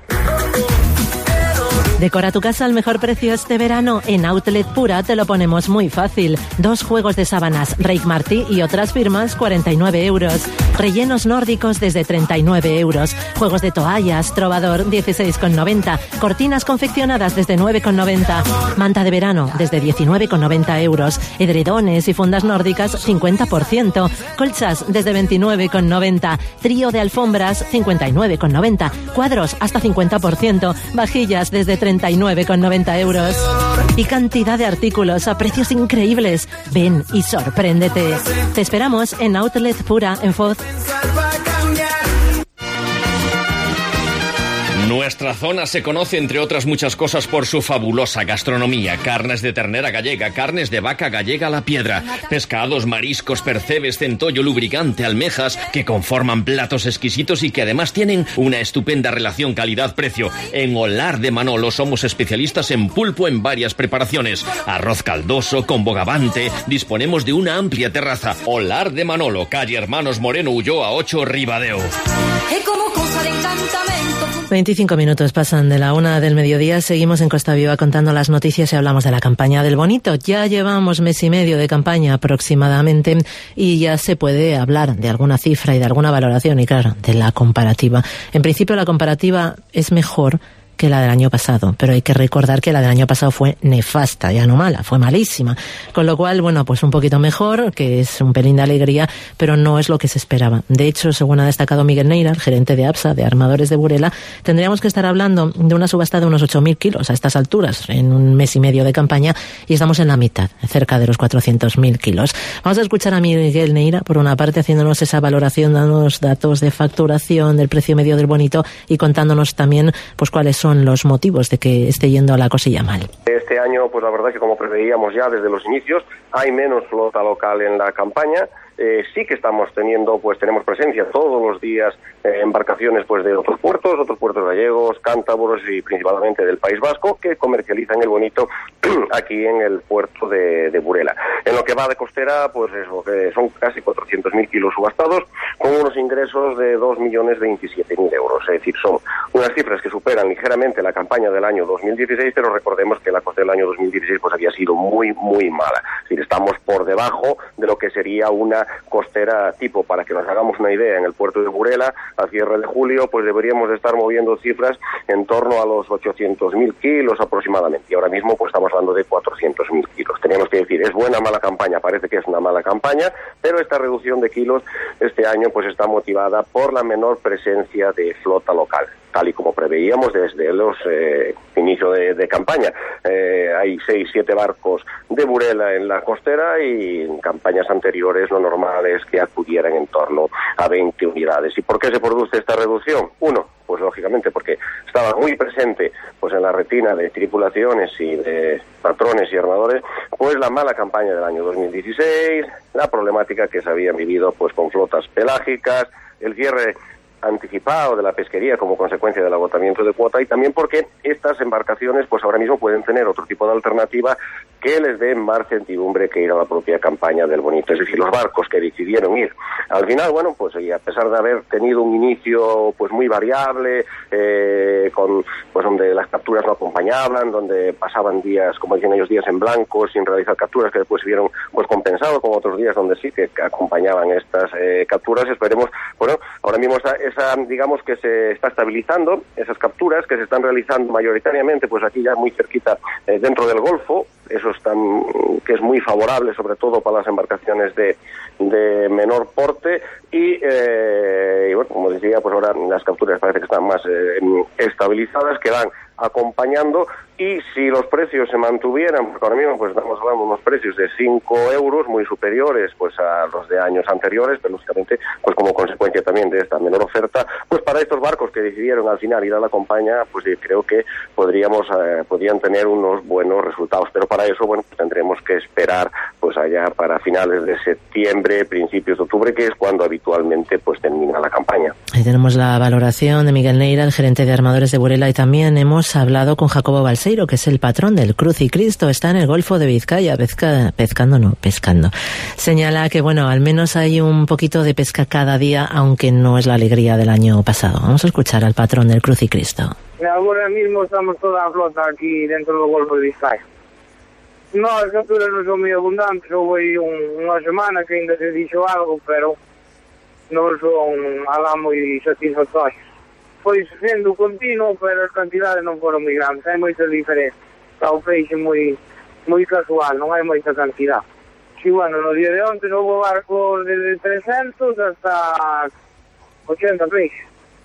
Decora tu casa al mejor precio este verano. En Outlet Pura te lo ponemos muy fácil. 2 juegos de sábanas Reik Martí y otras firmas, 49 euros. Rellenos nórdicos desde 39 euros. Juegos de toallas, Trovador, 16,90. Cortinas confeccionadas desde 9,90. Manta de verano desde 19,90 euros. Edredones y fundas nórdicas, 50%. Colchas desde 29,90. Trío de alfombras, 59,90. Cuadros hasta 50%. Vajillas desde 39,90 euros. Y cantidad de artículos a precios increíbles. Ven y sorpréndete. Te esperamos en Outlet Pura, en Foz. Nuestra zona se conoce, entre otras muchas cosas, por su fabulosa gastronomía. Carnes de ternera gallega, carnes de vaca gallega a la piedra, pescados, mariscos, percebes, centollo, lubricante, almejas, que conforman platos exquisitos y que además tienen una estupenda relación calidad-precio. En Olar de Manolo somos especialistas en pulpo en varias preparaciones. Arroz caldoso, con bogavante. Disponemos de una amplia terraza. Olar de Manolo, calle Hermanos Moreno Ulloa 8, Ribadeo. 25 minutos pasan de la 1 del mediodía. Seguimos en Costa Viva contando las noticias y hablamos de la campaña del bonito. Ya llevamos mes y medio de campaña aproximadamente y ya se puede hablar de alguna cifra y de alguna valoración y, claro, de la comparativa. En principio, la comparativa es mejor que la del año pasado, pero hay que recordar que la del año pasado fue nefasta, ya no mala, fue malísima, con lo cual, bueno, pues un poquito mejor, que es un pelín de alegría, pero no es lo que se esperaba. De hecho, según ha destacado Miguel Neira, el gerente de APSA, de Armadores de Burela, tendríamos que estar hablando de una subasta de unos 8.000 kilos a estas alturas, en un mes y medio de campaña, y estamos en la mitad, cerca de los 400.000 kilos. Vamos a escuchar a Miguel Neira, por una parte, haciéndonos esa valoración, dándonos datos de facturación, del precio medio del bonito, y contándonos también, pues, cuáles son los motivos de que esté yendo la cosilla mal. Este año, pues la verdad que como preveíamos ya desde los inicios, hay menos flota local en la campaña. Sí que tenemos presencia todos los días embarcaciones pues de otros puertos gallegos, cántabros y principalmente del País Vasco, que comercializan el bonito aquí en el puerto de Burela. En lo que va de costera, pues eso, que son casi 400.000 kilos subastados, con unos ingresos de 2.027.000 euros. Es decir, son unas cifras que superan ligeramente la campaña del año 2016, pero recordemos que la costera del año 2016 pues había sido muy, muy mala. Es decir, estamos por debajo de lo que sería una costera tipo. Para que nos hagamos una idea, en el puerto de Burela, a cierre de julio, pues deberíamos de estar moviendo cifras en torno a los 800.000 kilos aproximadamente, y ahora mismo pues estamos hablando de 400.000 kilos. Teníamos que decir, ¿es buena o mala campaña? Parece que es una mala campaña, pero esta reducción de kilos este año pues está motivada por la menor presencia de flota local, tal y como preveíamos desde los inicios de campaña. Hay 6-7 barcos de Burela en la costera, y en campañas anteriores lo normal es que acudieran en torno a 20 unidades. ¿Y por qué se produce esta reducción? Uno, pues lógicamente porque estaba muy presente pues en la retina de tripulaciones y de patrones y armadores pues la mala campaña del año 2016, la problemática que se habían vivido pues con flotas pelágicas, el cierre anticipado de la pesquería como consecuencia del agotamiento de cuota, y también porque estas embarcaciones pues ahora mismo pueden tener otro tipo de alternativa que les dé más certidumbre que ir a la propia campaña del bonito. Es decir, los barcos que decidieron ir al final, bueno, pues y a pesar de haber tenido un inicio pues muy variable, con pues donde las capturas no acompañaban, donde pasaban días, como dicen ellos, días en blanco sin realizar capturas, que después se vieron pues compensado con otros días donde sí que acompañaban estas capturas. Esperemos, bueno, ahora mismo esa digamos que se está estabilizando, esas capturas que se están realizando mayoritariamente pues aquí ya muy cerquita dentro del Golfo. Eso que es muy favorable sobre todo para las embarcaciones de menor porte y bueno, como decía, pues ahora las capturas parece que están más estabilizadas, que van acompañando, y si los precios se mantuvieran, porque ahora mismo pues estamos hablando de unos precios de 5 euros muy superiores pues a los de años anteriores, pero lógicamente pues como consecuencia también de esta menor oferta, pues para estos barcos que decidieron al final ir a la campaña, pues creo que podrían tener unos buenos resultados, pero para eso bueno, pues tendremos que esperar pues allá para finales de septiembre, principios de octubre, que es cuando habitualmente pues termina la campaña. Ahí tenemos la valoración de Miguel Neira, el gerente de armadores de Burela, y también hemos hablado con Jacobo Balseiro, que es el patrón del Cruz y Cristo. Está en el Golfo de Vizcaya, pescando. Señala que, bueno, al menos hay un poquito de pesca cada día, aunque no es la alegría del año pasado. Vamos a escuchar al patrón del Cruz y Cristo. Ahora mismo estamos toda la flota aquí dentro del Golfo de Vizcaya. No, as capturas non son moi abundantes. Houve unha semana que ainda se dixo algo, pero non son alá moi satisfactorias. Foi sendo continuo, pero as cantidades non foron moi grandes. Hai moita diferencia. Está o peixe moi casual, non hai moita cantidad. Si, bueno, no día de onte houve barcos de 300 hasta 80 peixes.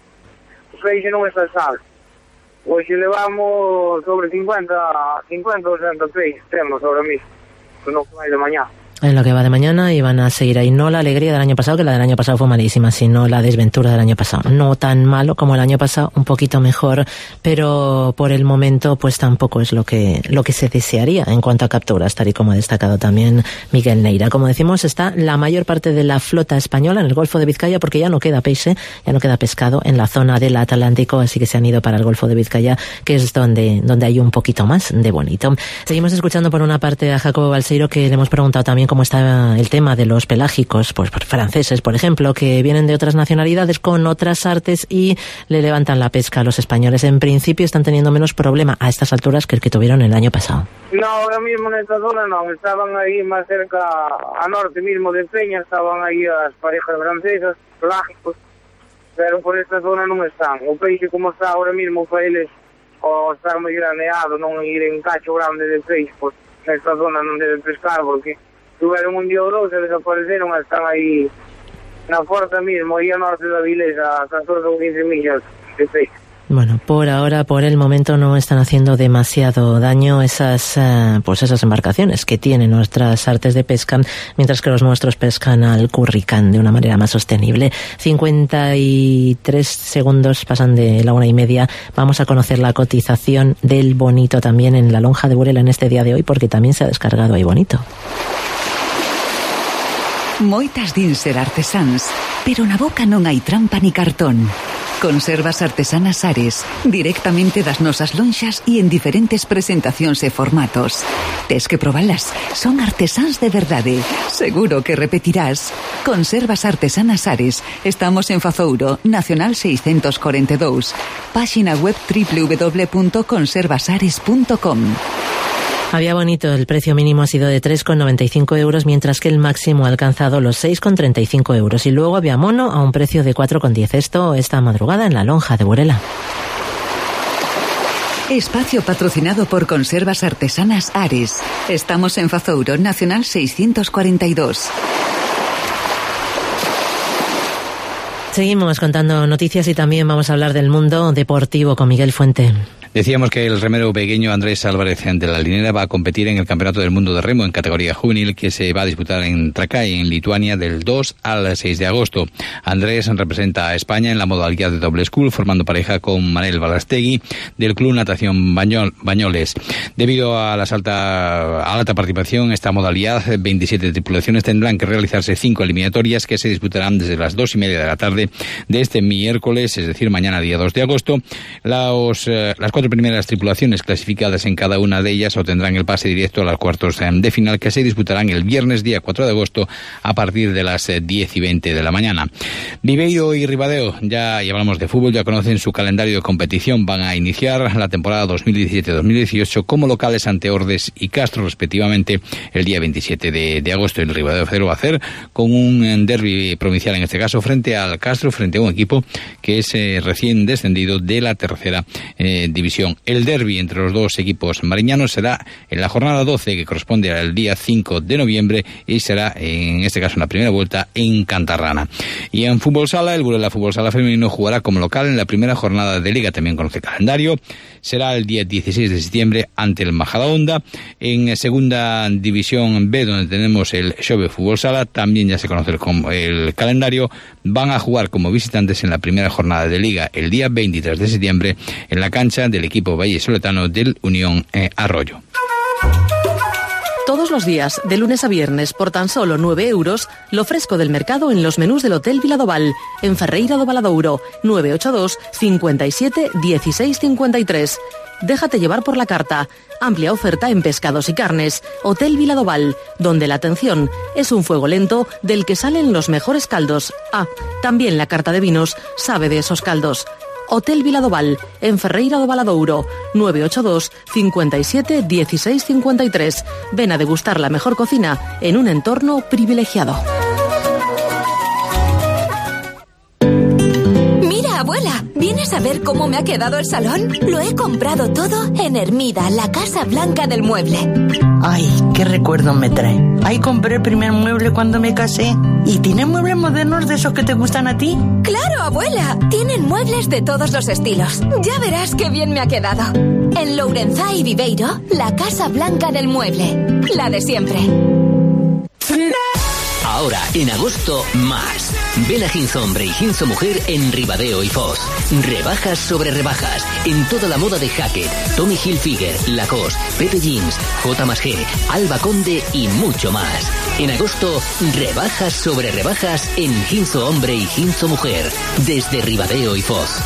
O peixe non está estable. Hoxe levamos sobre 50 ou 60 peixes, temos ahora mismo, no que vai de mañá. En lo que va de mañana, y van a seguir ahí. No la alegría del año pasado, que la del año pasado fue malísima, sino la desventura del año pasado. No tan malo como el año pasado, un poquito mejor, pero por el momento pues tampoco es lo que se desearía en cuanto a capturas, tal y como ha destacado también Miguel Neira. Como decimos, está la mayor parte de la flota española en el Golfo de Vizcaya, porque ya no queda peixe, ya no queda pescado en la zona del Atlántico, así que se han ido para el Golfo de Vizcaya, que es donde hay un poquito más de bonito. Seguimos escuchando por una parte a Jacobo Balseiro, que le hemos preguntado también cómo está el tema de los pelágicos, pues franceses, por ejemplo, que vienen de otras nacionalidades con otras artes y le levantan la pesca a los españoles. En principio están teniendo menos problema a estas alturas que el que tuvieron el año pasado. No, ahora mismo en esta zona no, estaban ahí más cerca, a norte mismo de Peña, estaban ahí las parejas francesas, pelágicos, pero por esta zona non están. O peixe como está ahora mismo para eles, o estar moi graneado, non ir en cacho grande de peixe, pues nesta zona non deben pescar, porque tuvieron un día o dos, se desapareceron, están ahí na porta mismo, ahí a norte da Vilesa, a 14 ou 15 millas de peixe. Bueno, por ahora, por el momento, no están haciendo demasiado daño esas embarcaciones que tienen nuestras artes de pesca, mientras que los nuestros pescan al curricán de una manera más sostenible. 53 segundos pasan de la 1:30. Vamos a conocer la cotización del bonito también en la lonja de Burela en este día de hoy, porque también se ha descargado ahí bonito. Moitas din ser artesáns, pero na boca non hai trampa ni cartón. Conservas artesanas Ares, directamente das nosas lonxas e en diferentes presentacións e formatos. Tes que probalas, son artesáns de verdade. Seguro que repetirás. Conservas artesanas Ares. Estamos en Fazouro, Nacional 642. Páxina web www.conservasares.com. Había bonito, el precio mínimo ha sido de 3,95 euros, mientras que el máximo ha alcanzado los 6,35 euros. Y luego había mono a un precio de 4,10. Esto esta madrugada en la lonja de Burela. Espacio patrocinado por Conservas Artesanas Ares. Estamos en Fazouro, Nacional 642. Seguimos contando noticias y también vamos a hablar del mundo deportivo con Miguel Fuente. Decíamos que el remero pequeño Andrés Álvarez de la Linera va a competir en el Campeonato del Mundo de Remo en categoría juvenil que se va a disputar en Trakai, en Lituania, del 2 al 6 de agosto. Andrés representa a España en la modalidad de doble school, formando pareja con Manel Balastegui del Club Natación Bañoles. Debido a la alta participación en esta modalidad, 27 tripulaciones tendrán que realizarse 5 eliminatorias que se disputarán desde las 2:30 de la tarde de este miércoles, es decir, mañana día 2 de agosto. Las 4 primeras tripulaciones clasificadas en cada una de ellas obtendrán el pase directo a los cuartos de final que se disputarán el viernes día 4 de agosto a partir de las 10:20 de la mañana. Viveiro y Ribadeo, ya hablamos de fútbol, ya conocen su calendario de competición. Van a iniciar la temporada 2017-2018 como locales ante Ordes y Castro respectivamente el día 27 de agosto. El Ribadeo F0 va a hacer con un derbi provincial, en este caso frente al Castro, frente a un equipo que es recién descendido de la tercera división. El derbi entre los dos equipos mariñanos será en la jornada 12, que corresponde al día 5 de noviembre, y será en este caso en la primera vuelta en Cantarrana. Y en fútbol sala, el Burela Fútbol Sala femenino jugará como local en la primera jornada de liga, también con este calendario. Será el día 16 de septiembre ante el Majadahonda. En segunda división B, donde tenemos el Xove Fútbol Sala, también ya se conoce el calendario, van a jugar como visitantes en la primera jornada de liga el día 23 de septiembre en la cancha del equipo vallisoletano del Unión Arroyo. Todos los días, de lunes a viernes, por tan solo 9 euros, lo fresco del mercado en los menús del Hotel Viladoval, en Ferreira do Valadouro, 982 57 16 53. Déjate llevar por la carta. Amplia oferta en pescados y carnes. Hotel Viladoval, donde la atención es un fuego lento del que salen los mejores caldos. Ah, también la carta de vinos sabe de esos caldos. Hotel Viladoval, en Ferreira do Valadouro, 982 57 16 53. Ven a degustar la mejor cocina en un entorno privilegiado. Mira, abuela, ¿vienes a ver cómo me ha quedado el salón? Lo he comprado todo en Hermida, la Casa Blanca del Mueble. Ay, qué recuerdo me trae. Ahí compré el primer mueble cuando me casé. ¿Y tienen muebles modernos de esos que te gustan a ti? ¡Claro, abuela! Tienen muebles de todos los estilos. Ya verás qué bien me ha quedado. En Lourenzá y Viveiro, la Casa Blanca del Mueble. La de siempre. Ahora, en agosto, más. Ven a Ginzo Hombre y Ginzo Mujer en Ribadeo y Foz. Rebajas sobre rebajas. En toda la moda de Hackett, Tommy Hilfiger, Lacoste, Pepe Jeans, J+G, Alba Conde y mucho más. En agosto, rebajas sobre rebajas en Ginzo Hombre y Ginzo Mujer. Desde Ribadeo y Foz.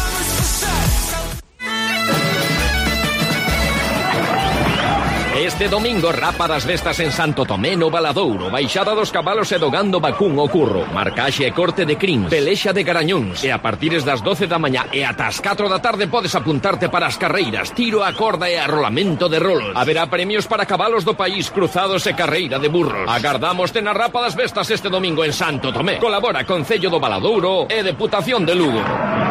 Este domingo, rápadas destas en Santo Tomé no Valadouro, baixada dos cabalos e dogando vacún o curro, marcaxe e corte de crins, pelexa de garañóns, e a partires das 12 da mañá e ata as 4 da tarde podes apuntarte para as carreiras, tiro a corda e arrolamento de rolos. Haberá premios para cabalos do país, cruzados e carreira de burros. Agardámoste nas rápadas vestas este domingo en Santo Tomé. Colabora Concello do Valadouro e Deputación de Lugo.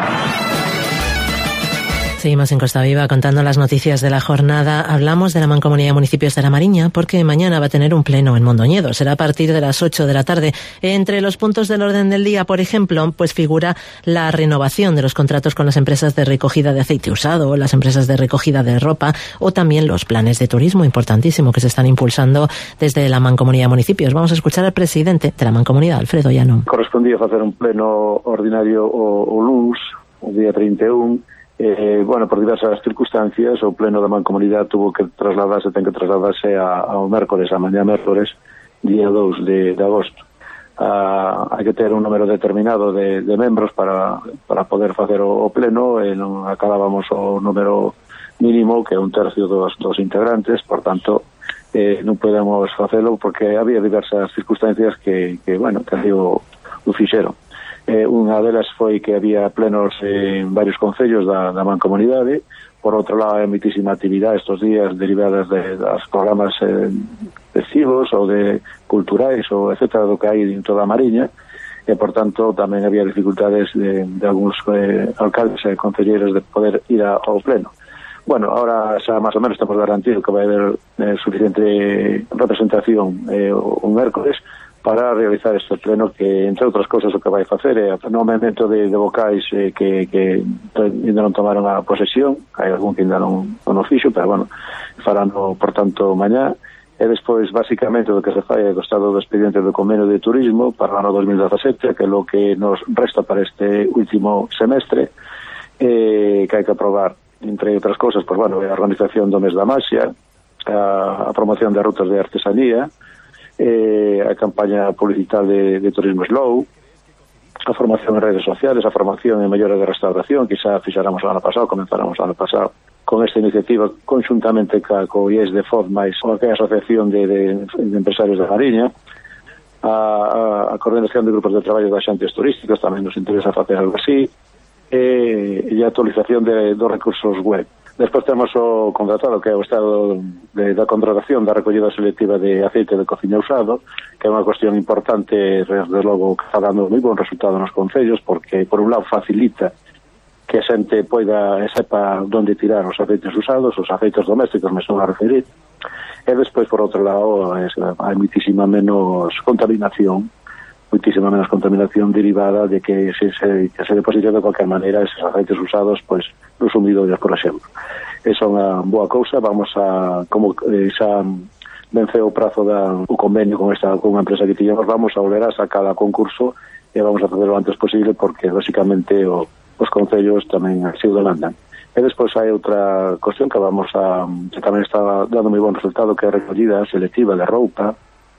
Seguimos en Costa Viva contando las noticias de la jornada. Hablamos de la Mancomunidad de Municipios de la Mariña porque mañana va a tener un pleno en Mondoñedo. Será a partir de las 8 de la tarde. Entre los puntos del orden del día, por ejemplo, pues figura la renovación de los contratos con las empresas de recogida de aceite usado, las empresas de recogida de ropa o también los planes de turismo, importantísimo, que se están impulsando desde la Mancomunidad de Municipios. Vamos a escuchar al presidente de la Mancomunidad, Alfredo Llano. Correspondía facer un pleno ordinario o luns, o día 31. Bueno, por diversas circunstancias, o pleno da Mancomunidade ten que trasladarse ao mércores, a mañá mércores, día 2 de agosto. Hai que ter un número determinado de membros para poder facer o pleno, e non acabábamos o número mínimo, que é un tercio dos integrantes, por tanto, non podemos facelo porque había diversas circunstancias que así o fixeron. Unha delas foi que había plenos en varios concellos da Mancomunidade. Por outro lado, hai moitísima actividade estes días derivadas das programas festivos ou de culturais ou etcétera do que hai en toda a Mariña, e por tanto tamén había dificultades de algúns alcaldes e concelleiros de poder ir ao pleno. Bueno, ahora xa máis ou menos estamos garantidos que vai haber suficiente representación o mércores para realizar este pleno que, entre outras cousas, o que vai facer é o nomeamento de vocais que ainda non tomaron a posesión, hai algún que ainda non o fixo, pero bueno, farán, por tanto, mañá, e despois, basicamente, o que se fai é o estado do expediente do convenio de turismo para o ano 2017, que é o que nos resta para este último semestre, que hai que aprobar, entre outras cousas, pues, bueno, a organización do mes da Maxia, a promoción de rutas de artesanía, a campaña publicital de turismo slow, a formación en redes sociales, a formación en mellora de restauración, quizá fixáramos o ano pasado, comenzáramos o ano pasado con esta iniciativa conjuntamente co IES de FOD máis o que é a Asociación de Empresarios da Mariña, a coordinación de grupos de traballo de axentes turísticos, tamén nos interesa facer algo así, e a actualización dos recursos web. Despois temos o contratado, que é o estado da contratación da recollida selectiva de aceite de cociña usado, que é unha cuestión importante, desde logo, que está dando moi bon resultado nos concellos, porque, por un lado, facilita que a xente poida e sepa onde tirar os aceites usados, os aceites domésticos, me son a referir, e despois, por outro lado, hai muitísima menos contaminación derivada de que se deposita de cualquier maneira esos aceites usados, pois, nos humidores, por exemplo. Esa é unha boa cousa. Vamos a, como xa venceu o prazo o convenio con unha empresa que tiñamos, vamos a volver a sacar a concurso e vamos a facerlo o antes posible, porque, basicamente, os concellos tamén así o demandan. E despois hai outra cuestión que tamén está dando moi bon resultado, que é a recollida selectiva de roupa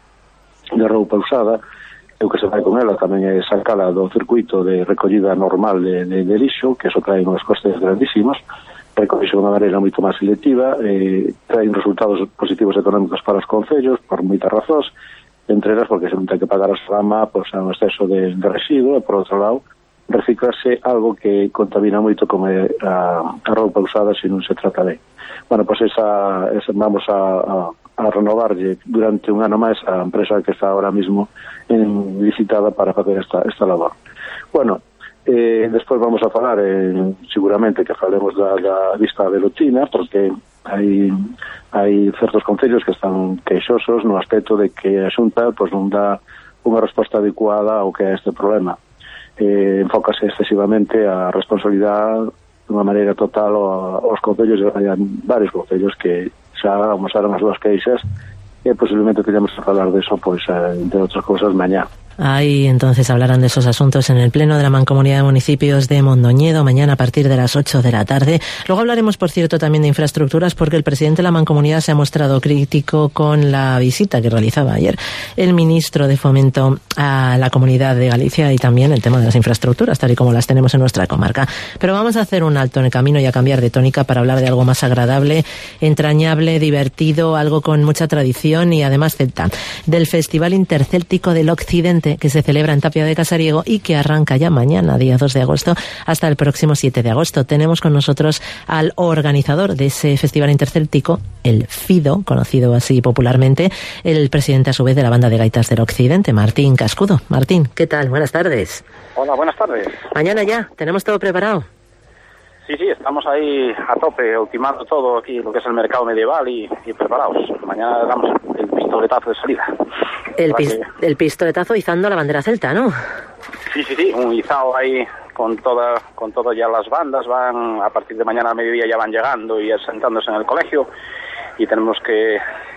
usada. E o que se fai con ela tamén é sacala do circuito de recollida normal de lixo, que eso trae uns costes grandísimos, recollise de unha maneira moito máis selectiva, trae resultados positivos económicos para os concellos, por moitas razóns, entre elas porque se non ten que pagar a Srama a un exceso de residuo, e por outro lado, reciclarse algo que contamina moito, como é a roupa usada, se non se trata ben. Bueno, pois vamos a renovarlle durante un ano máis a empresa que está ahora mismo licitada para facer esta labor. Bueno, despois vamos a falar, seguramente que falemos da lista velutina, porque hai certos concellos que están queixosos no aspecto de que a Xunta non dá unha resposta adecuada ao que é este problema. Enfócase excesivamente a responsabilidade de unha maneira total aos concellos. Hai varios concellos que xa amosaron as dúas queixas, e posiblemente teníamos que falar de eso, pois, entre outras cousas, mañá. Ahí entonces hablarán de esos asuntos en el Pleno de la Mancomunidad de Municipios de Mondoñedo, mañana a partir de las 8 de la tarde. Luego hablaremos, por cierto, también de infraestructuras, porque el presidente de la Mancomunidad se ha mostrado crítico con la visita que realizaba ayer el ministro de Fomento a la Comunidad de Galicia, y también el tema de las infraestructuras, tal y como las tenemos en nuestra comarca. Pero vamos a hacer un alto en el camino y a cambiar de tónica para hablar de algo más agradable, entrañable, divertido, algo con mucha tradición y además celta, del Festival Intercéltico del Occidente, que se celebra en Tapia de Casariego y que arranca ya mañana, día 2 de agosto, hasta el próximo 7 de agosto. Tenemos con nosotros al organizador de ese Festival Intercéltico, el FIDO, conocido así popularmente, el presidente a su vez de la Banda de Gaitas del Occidente, Martín Cascudo. Martín, ¿qué tal? Buenas tardes. Hola, buenas tardes. Mañana ya, ¿tenemos todo preparado? Sí, estamos ahí a tope, ultimando todo aquí, lo que es el mercado medieval y preparados. Mañana damos el pistoletazo de salida. El pistoletazo izando la bandera celta, ¿no? Sí, un izado ahí con todo ya las bandas, van a partir de mañana a mediodía ya van llegando y asentándose en el colegio, y tenemos que,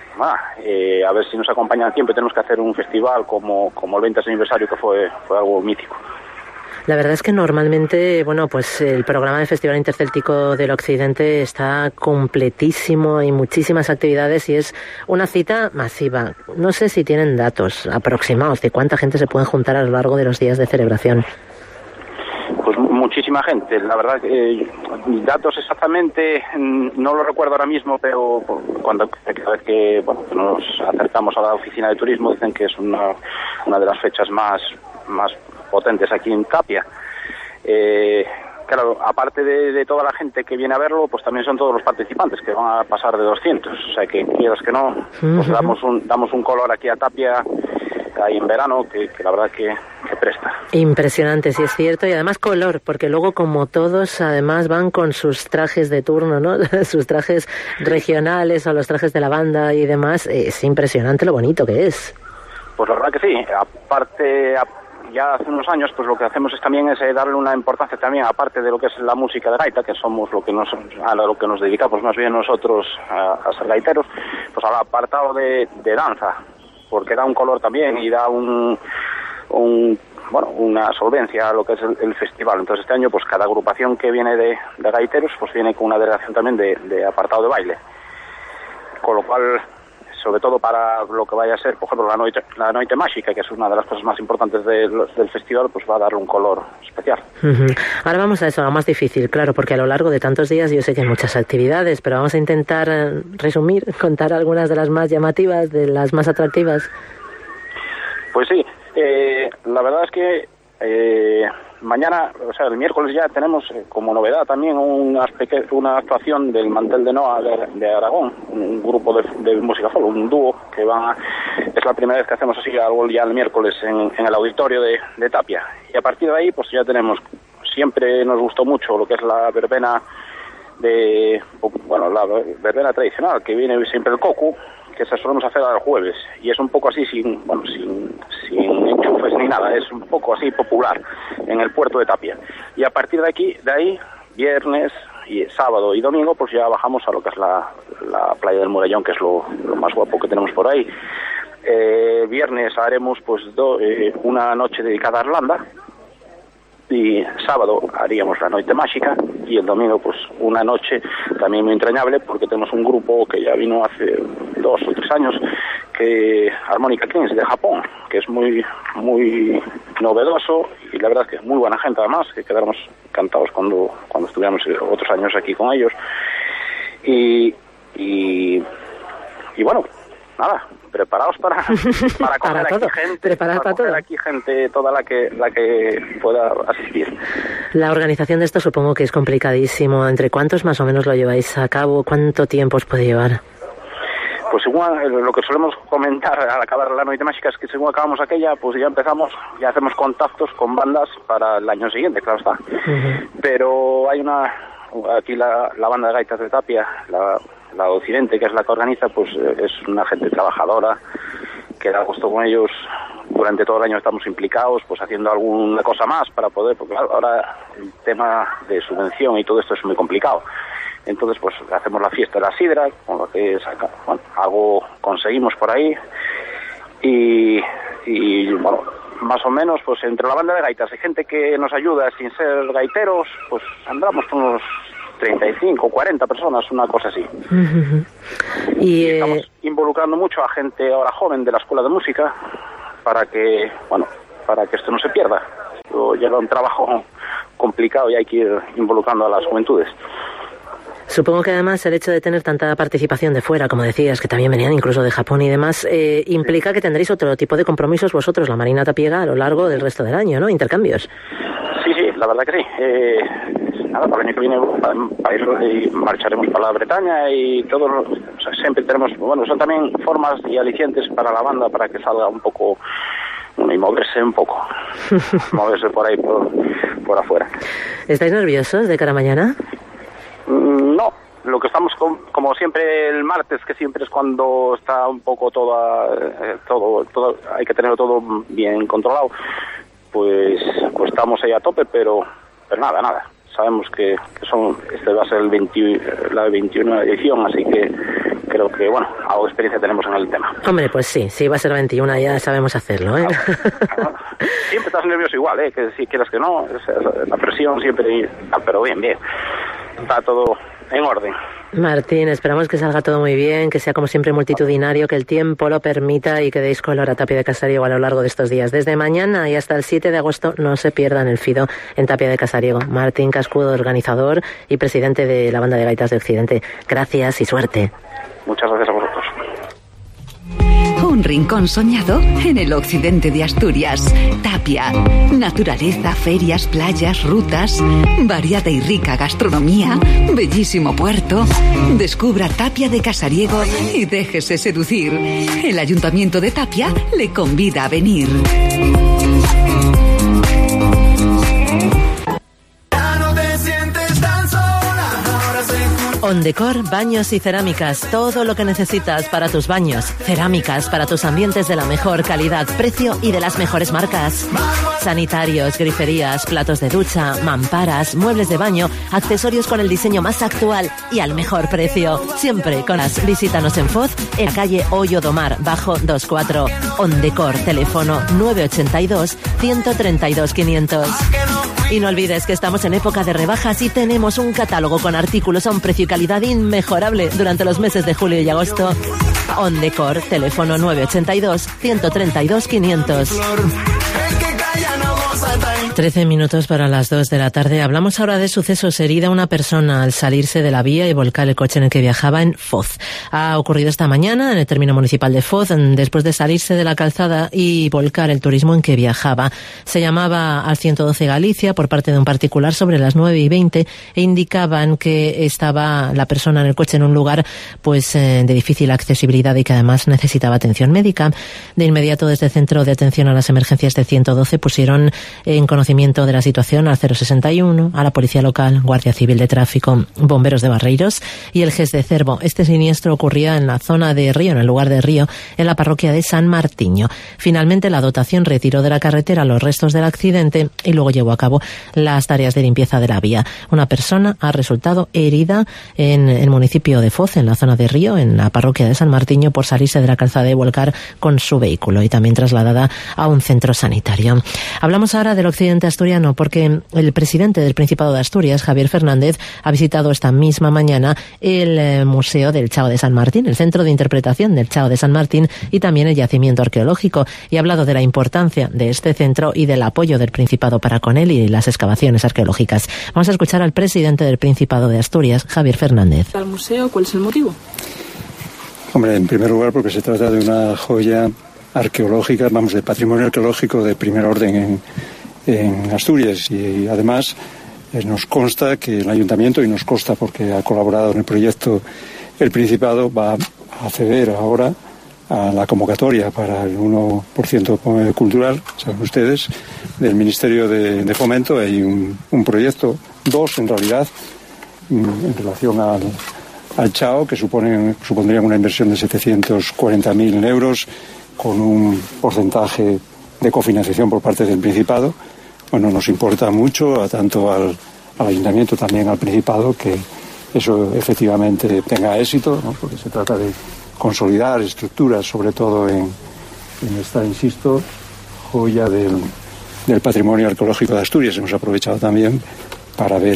a ver si nos acompañan a tiempo, y tenemos que hacer un festival como el 20 aniversario, que fue algo mítico. La verdad es que normalmente, bueno, pues el programa del Festival Intercéltico del Occidente está completísimo, hay muchísimas actividades y es una cita masiva. No sé si tienen datos aproximados de cuánta gente se puede juntar a lo largo de los días de celebración. Pues muchísima gente, la verdad, datos exactamente no lo recuerdo ahora mismo, pero cada vez que nos acercamos a la oficina de turismo dicen que es una de las fechas más potentes aquí en Tapia. Claro, aparte de toda la gente que viene a verlo, pues también son todos los participantes, que van a pasar de 200, o sea que quieras que no, pues damos un color aquí a Tapia ahí en verano que la verdad que presta. Impresionante, sí es cierto, y además color, porque luego como todos además van con sus trajes de turno, ¿no? Sus trajes regionales o los trajes de la banda y demás, es impresionante lo bonito que es. Pues la verdad que sí. Aparte, ya hace unos años, pues lo que hacemos es también darle una importancia también, aparte de lo que es la música de gaita, que somos lo que nos dedicamos más bien nosotros a ser gaiteros, pues al apartado de danza, porque da un color también y da una solvencia a lo que es el festival. Entonces este año pues cada agrupación que viene de gaiteros pues viene con una delegación también de apartado de baile, con lo cual, sobre todo para lo que vaya a ser, por ejemplo, la Noite Máxica, que es una de las cosas más importantes del festival, pues va a darle un color especial. Ahora vamos a eso, a más difícil, claro, porque a lo largo de tantos días yo sé que hay muchas actividades, pero vamos a intentar resumir, contar algunas de las más llamativas, de las más atractivas. Pues sí, la verdad es que mañana, o sea, el miércoles ya tenemos como novedad también una actuación del Mantel de Noa de Aragón, un grupo de música folk, un dúo que es la primera vez que hacemos así algo ya el miércoles en el auditorio de Tapia. Y a partir de ahí pues ya tenemos, siempre nos gustó mucho lo que es la verbena la verbena tradicional, que viene siempre el cocu, que se solemos hacer el jueves, y es un poco así sin enchufes ni nada, es un poco así popular en el puerto de Tapia. Y a partir de ahí, viernes y sábado y domingo, pues ya bajamos a lo que es la playa del Murallón, que es lo más guapo que tenemos por ahí. Viernes haremos pues una noche dedicada a Irlanda, y sábado haríamos la Noite Máxica, y el domingo pues una noche también muy entrañable, porque tenemos un grupo que ya vino hace 2 o 3 años, que Harmonica Kings de Japón, que es muy muy novedoso, y la verdad es que es muy buena gente, además que quedamos encantados cuando estuvimos otros años aquí con ellos, y bueno, nada, preparados para coger aquí gente, aquí gente toda la que pueda asistir. La organización de esto supongo que es complicadísimo. ¿Entre cuántos más o menos lo lleváis a cabo? ¿Cuánto tiempo os puede llevar? Pues según lo que solemos comentar al acabar la Noite Máxica es que según acabamos aquella, pues ya hacemos contactos con bandas para el año siguiente, claro está. Pero hay aquí la banda de gaitas de Tapia, la Occidente, que es la que organiza, pues es una gente trabajadora, que da gusto con ellos. Durante todo el año estamos implicados, pues haciendo alguna cosa más para poder, porque claro, ahora el tema de subvención y todo esto es muy complicado. Entonces pues hacemos la fiesta de la sidra, con lo que algo conseguimos por ahí, y bueno, más o menos pues entre la banda de gaitas y gente que nos ayuda sin ser gaiteros, pues andamos con unos 35, 40 personas, una cosa así. Y estamos involucrando mucho a gente ahora joven de la escuela de música para que esto no se pierda. Esto lleva un trabajo complicado y hay que ir involucrando a las juventudes. Supongo que además el hecho de tener tanta participación de fuera, como decías, que también venían incluso de Japón y demás, implica que tendréis otro tipo de compromisos vosotros, la Marina tapiega, a lo largo del resto del año, ¿no? Intercambios. Sí, la verdad que sí. Para el año que viene marcharemos para la Bretaña y todo. O sea, siempre tenemos, son también formas y alicientes para la banda, para que salga un poco y moverse un poco, moverse por ahí, por afuera. ¿Estáis nerviosos de cara a mañana? No, lo que estamos como siempre el martes, que siempre es cuando está un poco todo hay que tenerlo todo bien controlado, pues estamos ahí a tope, pero nada. Sabemos que este va a ser la 21 edición, así que creo que, algo de experiencia tenemos en el tema. Hombre, pues sí, va a ser 21, ya sabemos hacerlo, ¿eh? Siempre estás nervioso igual, que si quieras que no, la presión siempre, pero bien, está todo en orden. Martín, esperamos que salga todo muy bien, que sea como siempre multitudinario, que el tiempo lo permita y que deis color a Tapia de Casariego a lo largo de estos días. Desde mañana y hasta el 7 de agosto no se pierdan el FIDO en Tapia de Casariego. Martín Cascudo, organizador y presidente de la Banda de Gaitas de Occidente. Gracias y suerte. Muchas gracias a vosotros. Un rincón soñado en el occidente de Asturias. Tapia. Naturaleza, ferias, playas, rutas, variada y rica gastronomía, bellísimo puerto. Descubra Tapia de Casariego y déjese seducir. El Ayuntamiento de Tapia le convida a venir. Ondecor, baños y cerámicas. Todo lo que necesitas para tus baños. Cerámicas para tus ambientes de la mejor calidad, precio y de las mejores marcas. Sanitarios, griferías, platos de ducha, mamparas, muebles de baño, accesorios con el diseño más actual y al mejor precio. Siempre con las. Visítanos en Foz, en la calle Hoyo do Mar, bajo 24. Ondecor, teléfono 982 132 500. Y no olvides que estamos en época de rebajas y tenemos un catálogo con artículos a un precio y calidad inmejorable durante los meses de julio y agosto. Ondecor, teléfono 982 132 500. 13 minutos para las 2 de la tarde. Hablamos ahora de sucesos. Herida una persona al salirse de la vía y volcar el coche en el que viajaba en Foz. Ha ocurrido esta mañana en el término municipal de Foz, después de salirse de la calzada y volcar el turismo en que viajaba. Se llamaba al 112 Galicia por parte de un particular sobre las 9:20 e indicaban que estaba la persona en el coche en un lugar pues de difícil accesibilidad y que además necesitaba atención médica. De inmediato, desde el Centro de Atención a las Emergencias de 112 pusieron en conocimiento de la situación al 061, a la Policía Local, Guardia Civil de Tráfico, Bomberos de Barreiros y el GES de Cervo. Este siniestro ocurría en la zona de Río, en el lugar de Río, en la parroquia de San Martiño. Finalmente, la dotación retiró de la carretera los restos del accidente y luego llevó a cabo las tareas de limpieza de la vía. Una persona ha resultado herida en el municipio de Foz, en la zona de Río, en la parroquia de San Martiño, por salirse de la calzada y volcar con su vehículo, y también trasladada a un centro sanitario. Hablamos ahora del occidente asturiano porque el presidente del Principado de Asturias, Javier Fernández, ha visitado esta misma mañana el Museo del Chao de San Martín, el centro de interpretación del Chao de San Martín y también el yacimiento arqueológico, y ha hablado de la importancia de este centro y del apoyo del Principado para con él y las excavaciones arqueológicas. Vamos a escuchar al presidente del Principado de Asturias, Javier Fernández. ¿Al museo cuál es el motivo? Hombre, en primer lugar porque se trata de una joya arqueológica, vamos, de patrimonio arqueológico de primer orden en Asturias, y además nos consta que el ayuntamiento, y nos consta porque ha colaborado en el proyecto, el Principado va a acceder ahora a la convocatoria para el 1% cultural, saben ustedes, del Ministerio de Fomento. Hay un proyecto, dos en realidad, en relación al Chao, que supondrían una inversión de 740.000 euros con un porcentaje de cofinanciación por parte del Principado. Bueno, nos importa mucho, tanto al Ayuntamiento, también al Principado, que eso efectivamente tenga éxito, ¿no? Porque se trata de consolidar estructuras, sobre todo en esta, insisto, joya del patrimonio arqueológico de Asturias. Hemos aprovechado también para ver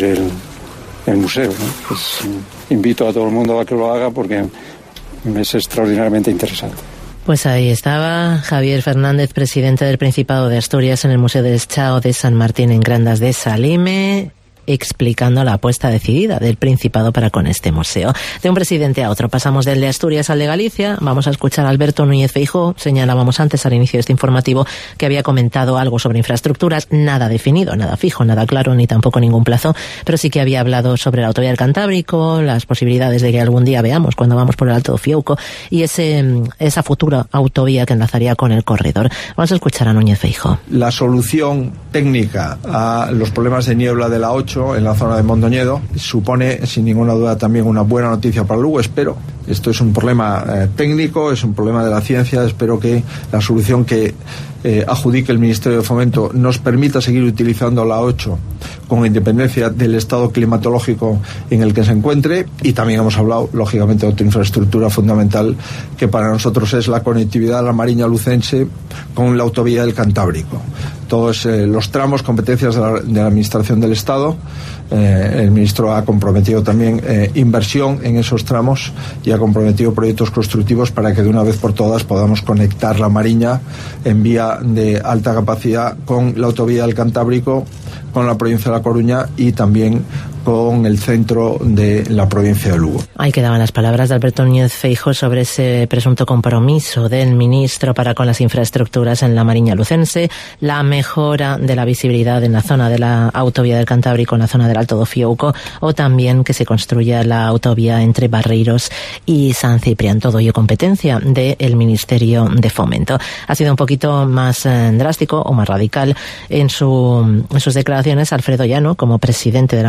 el museo, ¿no? Pues, invito a todo el mundo a que lo haga porque es extraordinariamente interesante. Pues ahí estaba Javier Fernández, presidente del Principado de Asturias, en el Museo del Chao de San Martín en Grandas de Salime, explicando la apuesta decidida del Principado para con este museo. De un presidente a otro pasamos del de Asturias al de Galicia. Vamos a escuchar a Alberto Núñez Feijóo. Señalábamos antes, al inicio de este informativo, que había comentado algo sobre infraestructuras, nada definido, nada fijo, nada claro, ni tampoco ningún plazo, pero sí que había hablado sobre la autovía del Cantábrico, las posibilidades de que algún día veamos cuando vamos por el Alto do Fiouco y esa futura autovía que enlazaría con el corredor. Vamos a escuchar a Núñez Feijóo. La solución técnica a los problemas de niebla de la 8 en la zona de Mondoñedo supone sin ninguna duda también una buena noticia para Lugo. Espero, esto es un problema técnico, es un problema de la ciencia, espero que la solución que adjudique el Ministerio de Fomento nos permita seguir utilizando la 8 con independencia del estado climatológico en el que se encuentre. Y también hemos hablado lógicamente de otra infraestructura fundamental que para nosotros es la conectividad de la Mariña Lucense con la autovía del Cantábrico. Todos los tramos, competencias de la Administración del Estado. El ministro ha comprometido también inversión en esos tramos y ha comprometido proyectos constructivos para que de una vez por todas podamos conectar la Mariña en vía de alta capacidad con la autovía del Cantábrico, con la provincia de La Coruña y también con el centro de la provincia de Lugo. Ahí quedaban las palabras de Alberto Núñez Feijóo sobre ese presunto compromiso del ministro para con las infraestructuras en la Mariña Lucense, la mejora de la visibilidad en la zona de la autovía del Cantábrico, en la zona del Alto do Fiouco, o también que se construya la autovía entre Barreiros y San Ciprián. Todo ello competencia del Ministerio de Fomento. Ha sido un poquito más drástico o más radical en sus declaraciones Alfredo Llano, como presidente de la Mancomunidad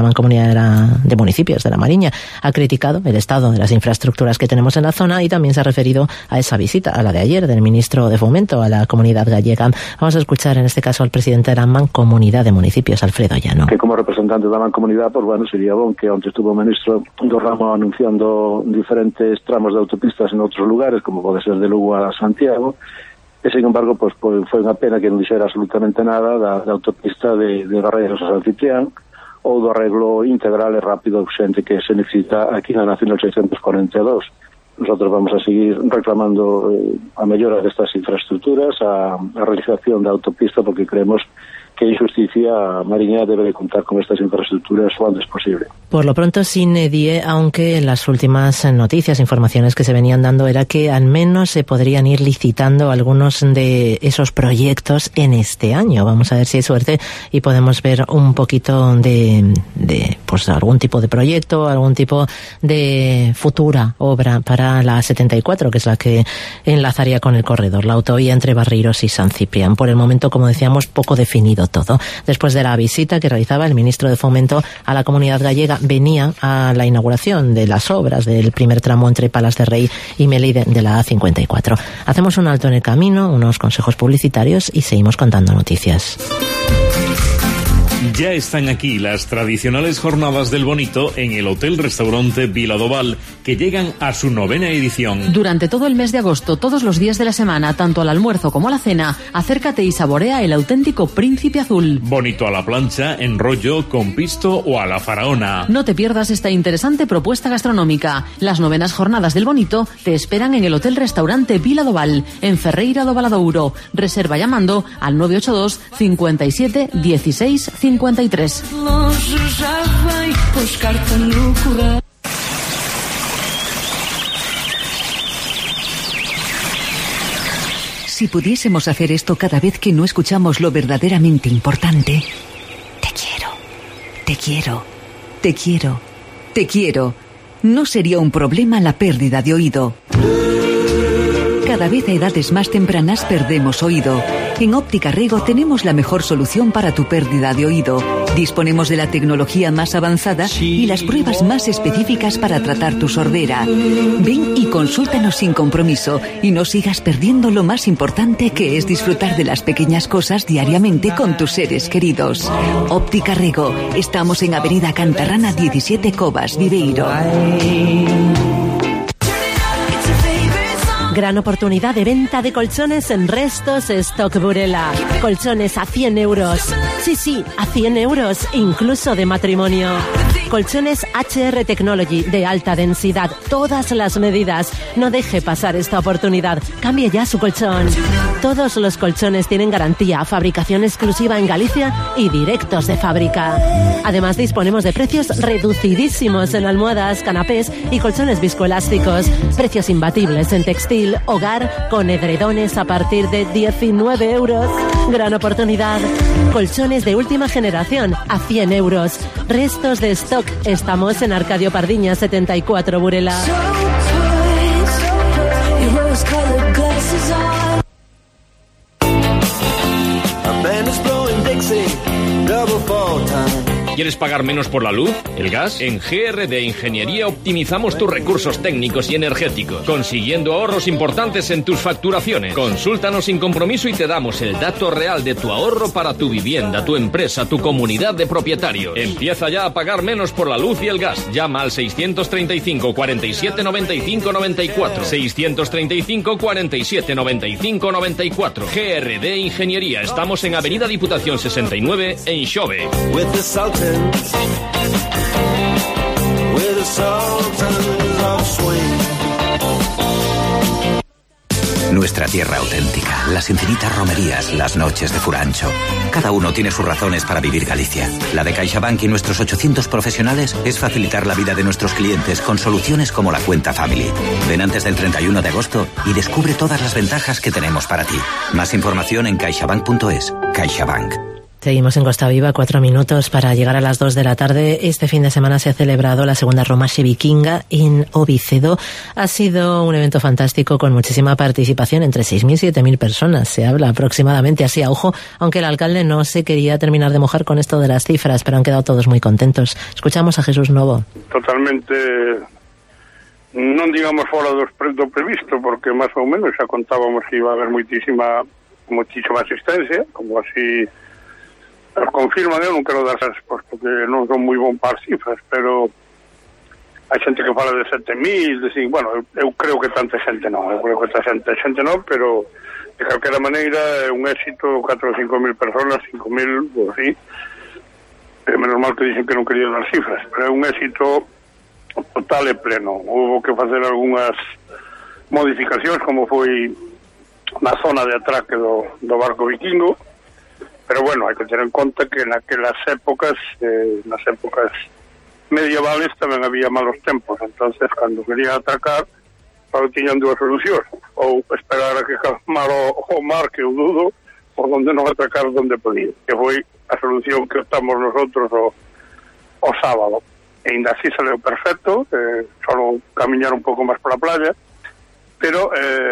de Municipios de la Mariña ha criticado el estado de las infraestructuras que tenemos en la zona y también se ha referido a esa visita, a la de ayer, del ministro de Fomento a la comunidad gallega. Vamos a escuchar en este caso al presidente de la Mancomunidad de Municipios, Alfredo Llano. Que como representante de la Mancomunidad, pues bueno, sería bon que antes estuvo el ministro do ramo anunciando diferentes tramos de autopistas en otros lugares, como puede ser de Lugo a Santiago, e, sin embargo, pues foi unha pena que non dixera absolutamente nada da autopista de Barreiros a San Ciprián ou do arreglo integral e rápido urxente que se necesita aquí na Nacional 642. Nosotros vamos a seguir reclamando a mellora destas infraestructuras, a realización da autopista, porque creemos que en justicia Mariña debe de contar con estas infraestructuras lo antes posible. Por lo pronto sin EDIE, aunque las últimas noticias, informaciones que se venían dando era que al menos se podrían ir licitando algunos de esos proyectos en este año. Vamos a ver si hay suerte y podemos ver un poquito de pues algún tipo de proyecto, algún tipo de futura obra para la 74, que es la que enlazaría con el corredor, la autovía entre Barreiros y San Ciprián. Por el momento, como decíamos, poco definido todo. Después de la visita que realizaba el ministro de Fomento a la comunidad gallega, venía a la inauguración de las obras del primer tramo entre Palas de Rey y Melide de la A54. Hacemos un alto en el camino, unos consejos publicitarios y seguimos contando noticias. Ya están aquí las tradicionales jornadas del bonito en el Hotel Restaurante Vila do Val, que llegan a su 9ª edición. Durante todo el mes de agosto, todos los días de la semana, tanto al almuerzo como a la cena, acércate y saborea el auténtico Príncipe Azul. Bonito a la plancha, en rollo, con pisto o a la faraona. No te pierdas esta interesante propuesta gastronómica. Las 9º jornadas del bonito te esperan en el Hotel Restaurante Vila do Val, en Ferreira do Valadouro. Reserva llamando al 982 57 16 53. Si pudiésemos hacer esto cada vez que no escuchamos lo verdaderamente importante. Te quiero, te quiero, te quiero, te quiero. No sería un problema la pérdida de oído. Cada vez a edades más tempranas perdemos oído. En Óptica Rego tenemos la mejor solución para tu pérdida de oído. Disponemos de la tecnología más avanzada y las pruebas más específicas para tratar tu sordera. Ven y consúltanos sin compromiso y no sigas perdiendo lo más importante, que es disfrutar de las pequeñas cosas diariamente con tus seres queridos. Óptica Rego. Estamos en Avenida Cantarrana 17 Covas, Viveiro. Gran oportunidad de venta de colchones en Restos Stock Burela. Colchones a 100 euros. Sí, a 100 euros, incluso de matrimonio. Colchones HR Technology de alta densidad, todas las medidas. No deje pasar esta oportunidad. Cambie ya su colchón. Todos los colchones tienen garantía, fabricación exclusiva en Galicia y directos de fábrica. Además, disponemos de precios reducidísimos en almohadas, canapés y colchones viscoelásticos. Precios imbatibles en textil, hogar, con edredones a partir de 19 euros. Gran oportunidad. Colchones de última generación a 100 euros. Restos de stock. Estamos en Arcadio Pardiña 74 Burela. ¿Quieres pagar menos por la luz, el gas? En GRD Ingeniería optimizamos tus recursos técnicos y energéticos, consiguiendo ahorros importantes en tus facturaciones. Consúltanos sin compromiso y te damos el dato real de tu ahorro para tu vivienda, tu empresa, tu comunidad de propietarios. Empieza ya a pagar menos por la luz y el gas. Llama al 635 47 95 94. 635 47 95 94. GRD Ingeniería. Estamos en Avenida Diputación 69 en Xove. Nuestra tierra auténtica, las infinitas romerías, las noches de Furancho. Cada uno tiene sus razones para vivir Galicia. La de CaixaBank y nuestros 800 profesionales es facilitar la vida de nuestros clientes con soluciones como la cuenta Family. Ven antes del 31 de agosto y descubre todas las ventajas que tenemos para ti. Más información en caixabank.es. CaixaBank. Seguimos en Costa Viva, 4 minutos para llegar a las 2 de la tarde. Este fin de semana se ha celebrado la segunda Romaxe Vikinga en Ovicedo. Ha sido un evento fantástico con muchísima participación, entre 6.000 y 7.000 personas. Se habla aproximadamente así a ojo, aunque el alcalde no se quería terminar de mojar con esto de las cifras, pero han quedado todos muy contentos. Escuchamos a Jesús Novo. Totalmente, non digamos fora do previsto, porque máis ou menos xa contábamos que iba a haber moitísima asistencia, como así nos confirman. Eu non quero dar respostas porque non son moi bon para as cifras, pero hai xente que fala de 7.000, bueno, eu creo que tanta xente non, pero de calquera maneira é un éxito, 4 ou 5.000 personas, 5.000, ou así, menos mal que dicen que non querían dar cifras, pero é un éxito total e pleno. Houve que facer algunhas modificacións, como foi na zona de atraque do barco vikingo, pero bueno, hai que ter en conta que naquelas épocas, nas épocas medievales, tamén había malos tempos. Entonces, cando querían atracar, só tiñan dúas solucións: ou esperar a que calmara o mar, que eu dudo, ou donde non atracar donde podía, que foi a solución que optamos nosotros o sábado. E ainda así saleu perfecto, solo camiñar un pouco máis pola playa, pero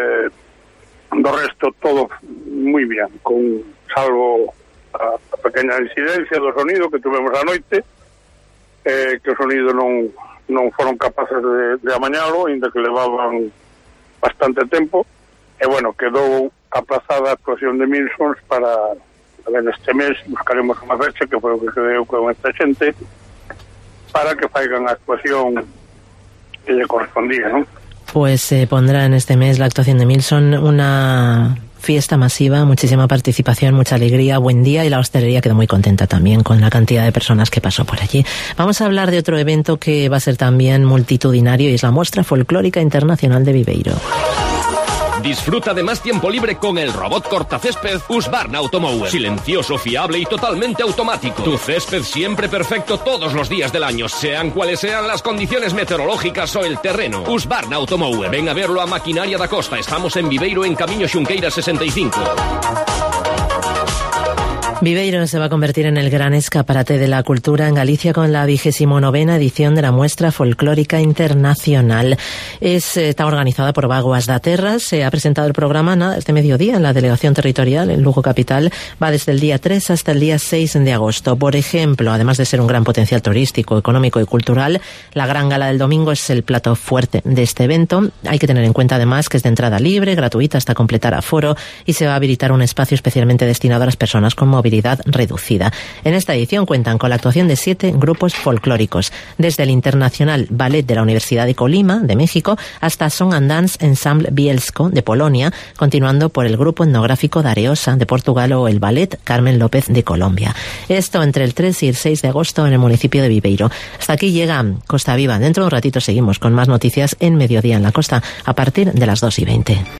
do resto todo moi bien, salvo a pequena incidencia do sonido que tuvemos a noite, que o sonido non foron capaces de amañalo, ainda que levaban bastante tempo, e bueno, quedou aplazada a actuación de Milsons para este mes. Buscaremos unha fecha, que foi o que quedou con esta xente, para que faigan a actuación que lle correspondía, ¿no? Pues se pondrá en este mes la actuación de Milson, una fiesta masiva, muchísima participación, mucha alegría, buen día, y la hostelería quedó muy contenta también con la cantidad de personas que pasó por allí. Vamos a hablar de otro evento que va a ser también multitudinario, y es la Muestra Folclórica Internacional de Viveiro. Disfruta de más tiempo libre con el robot cortacésped Husqvarna Automower. Silencioso, fiable y totalmente automático. Tu césped siempre perfecto todos los días del año, sean cuales sean las condiciones meteorológicas o el terreno. Husqvarna Automower. Ven a verlo a Maquinaria da Costa. Estamos en Viveiro, en Camiño Xunqueira 65. Viveiro se va a convertir en el gran escaparate de la cultura en Galicia con la 29ª edición de la Muestra Folclórica Internacional. Está organizada por Vaguas da Terra. Se ha presentado el programa este mediodía en la Delegación Territorial en Lugo Capital. Va desde el día 3 hasta el día 6 de agosto. Por ejemplo, además de ser un gran potencial turístico, económico y cultural, la gran gala del domingo es el plato fuerte de este evento. Hay que tener en cuenta además que es de entrada libre, gratuita hasta completar aforo, y se va a habilitar un espacio especialmente destinado a las personas con movilidad reducida. En esta edición cuentan con la actuación de 7 grupos folclóricos, desde el Internacional Ballet de la Universidad de Colima, de México, hasta Song and Dance Ensemble Bielsko, de Polonia, continuando por el grupo etnográfico de Areosa, de Portugal, o el Ballet Carmen López, de Colombia. Esto entre el 3 y el 6 de agosto en el municipio de Viveiro. Hasta aquí llega Costa Viva. Dentro de un ratito seguimos con más noticias en Mediodía en la Costa, a partir de las 2:20.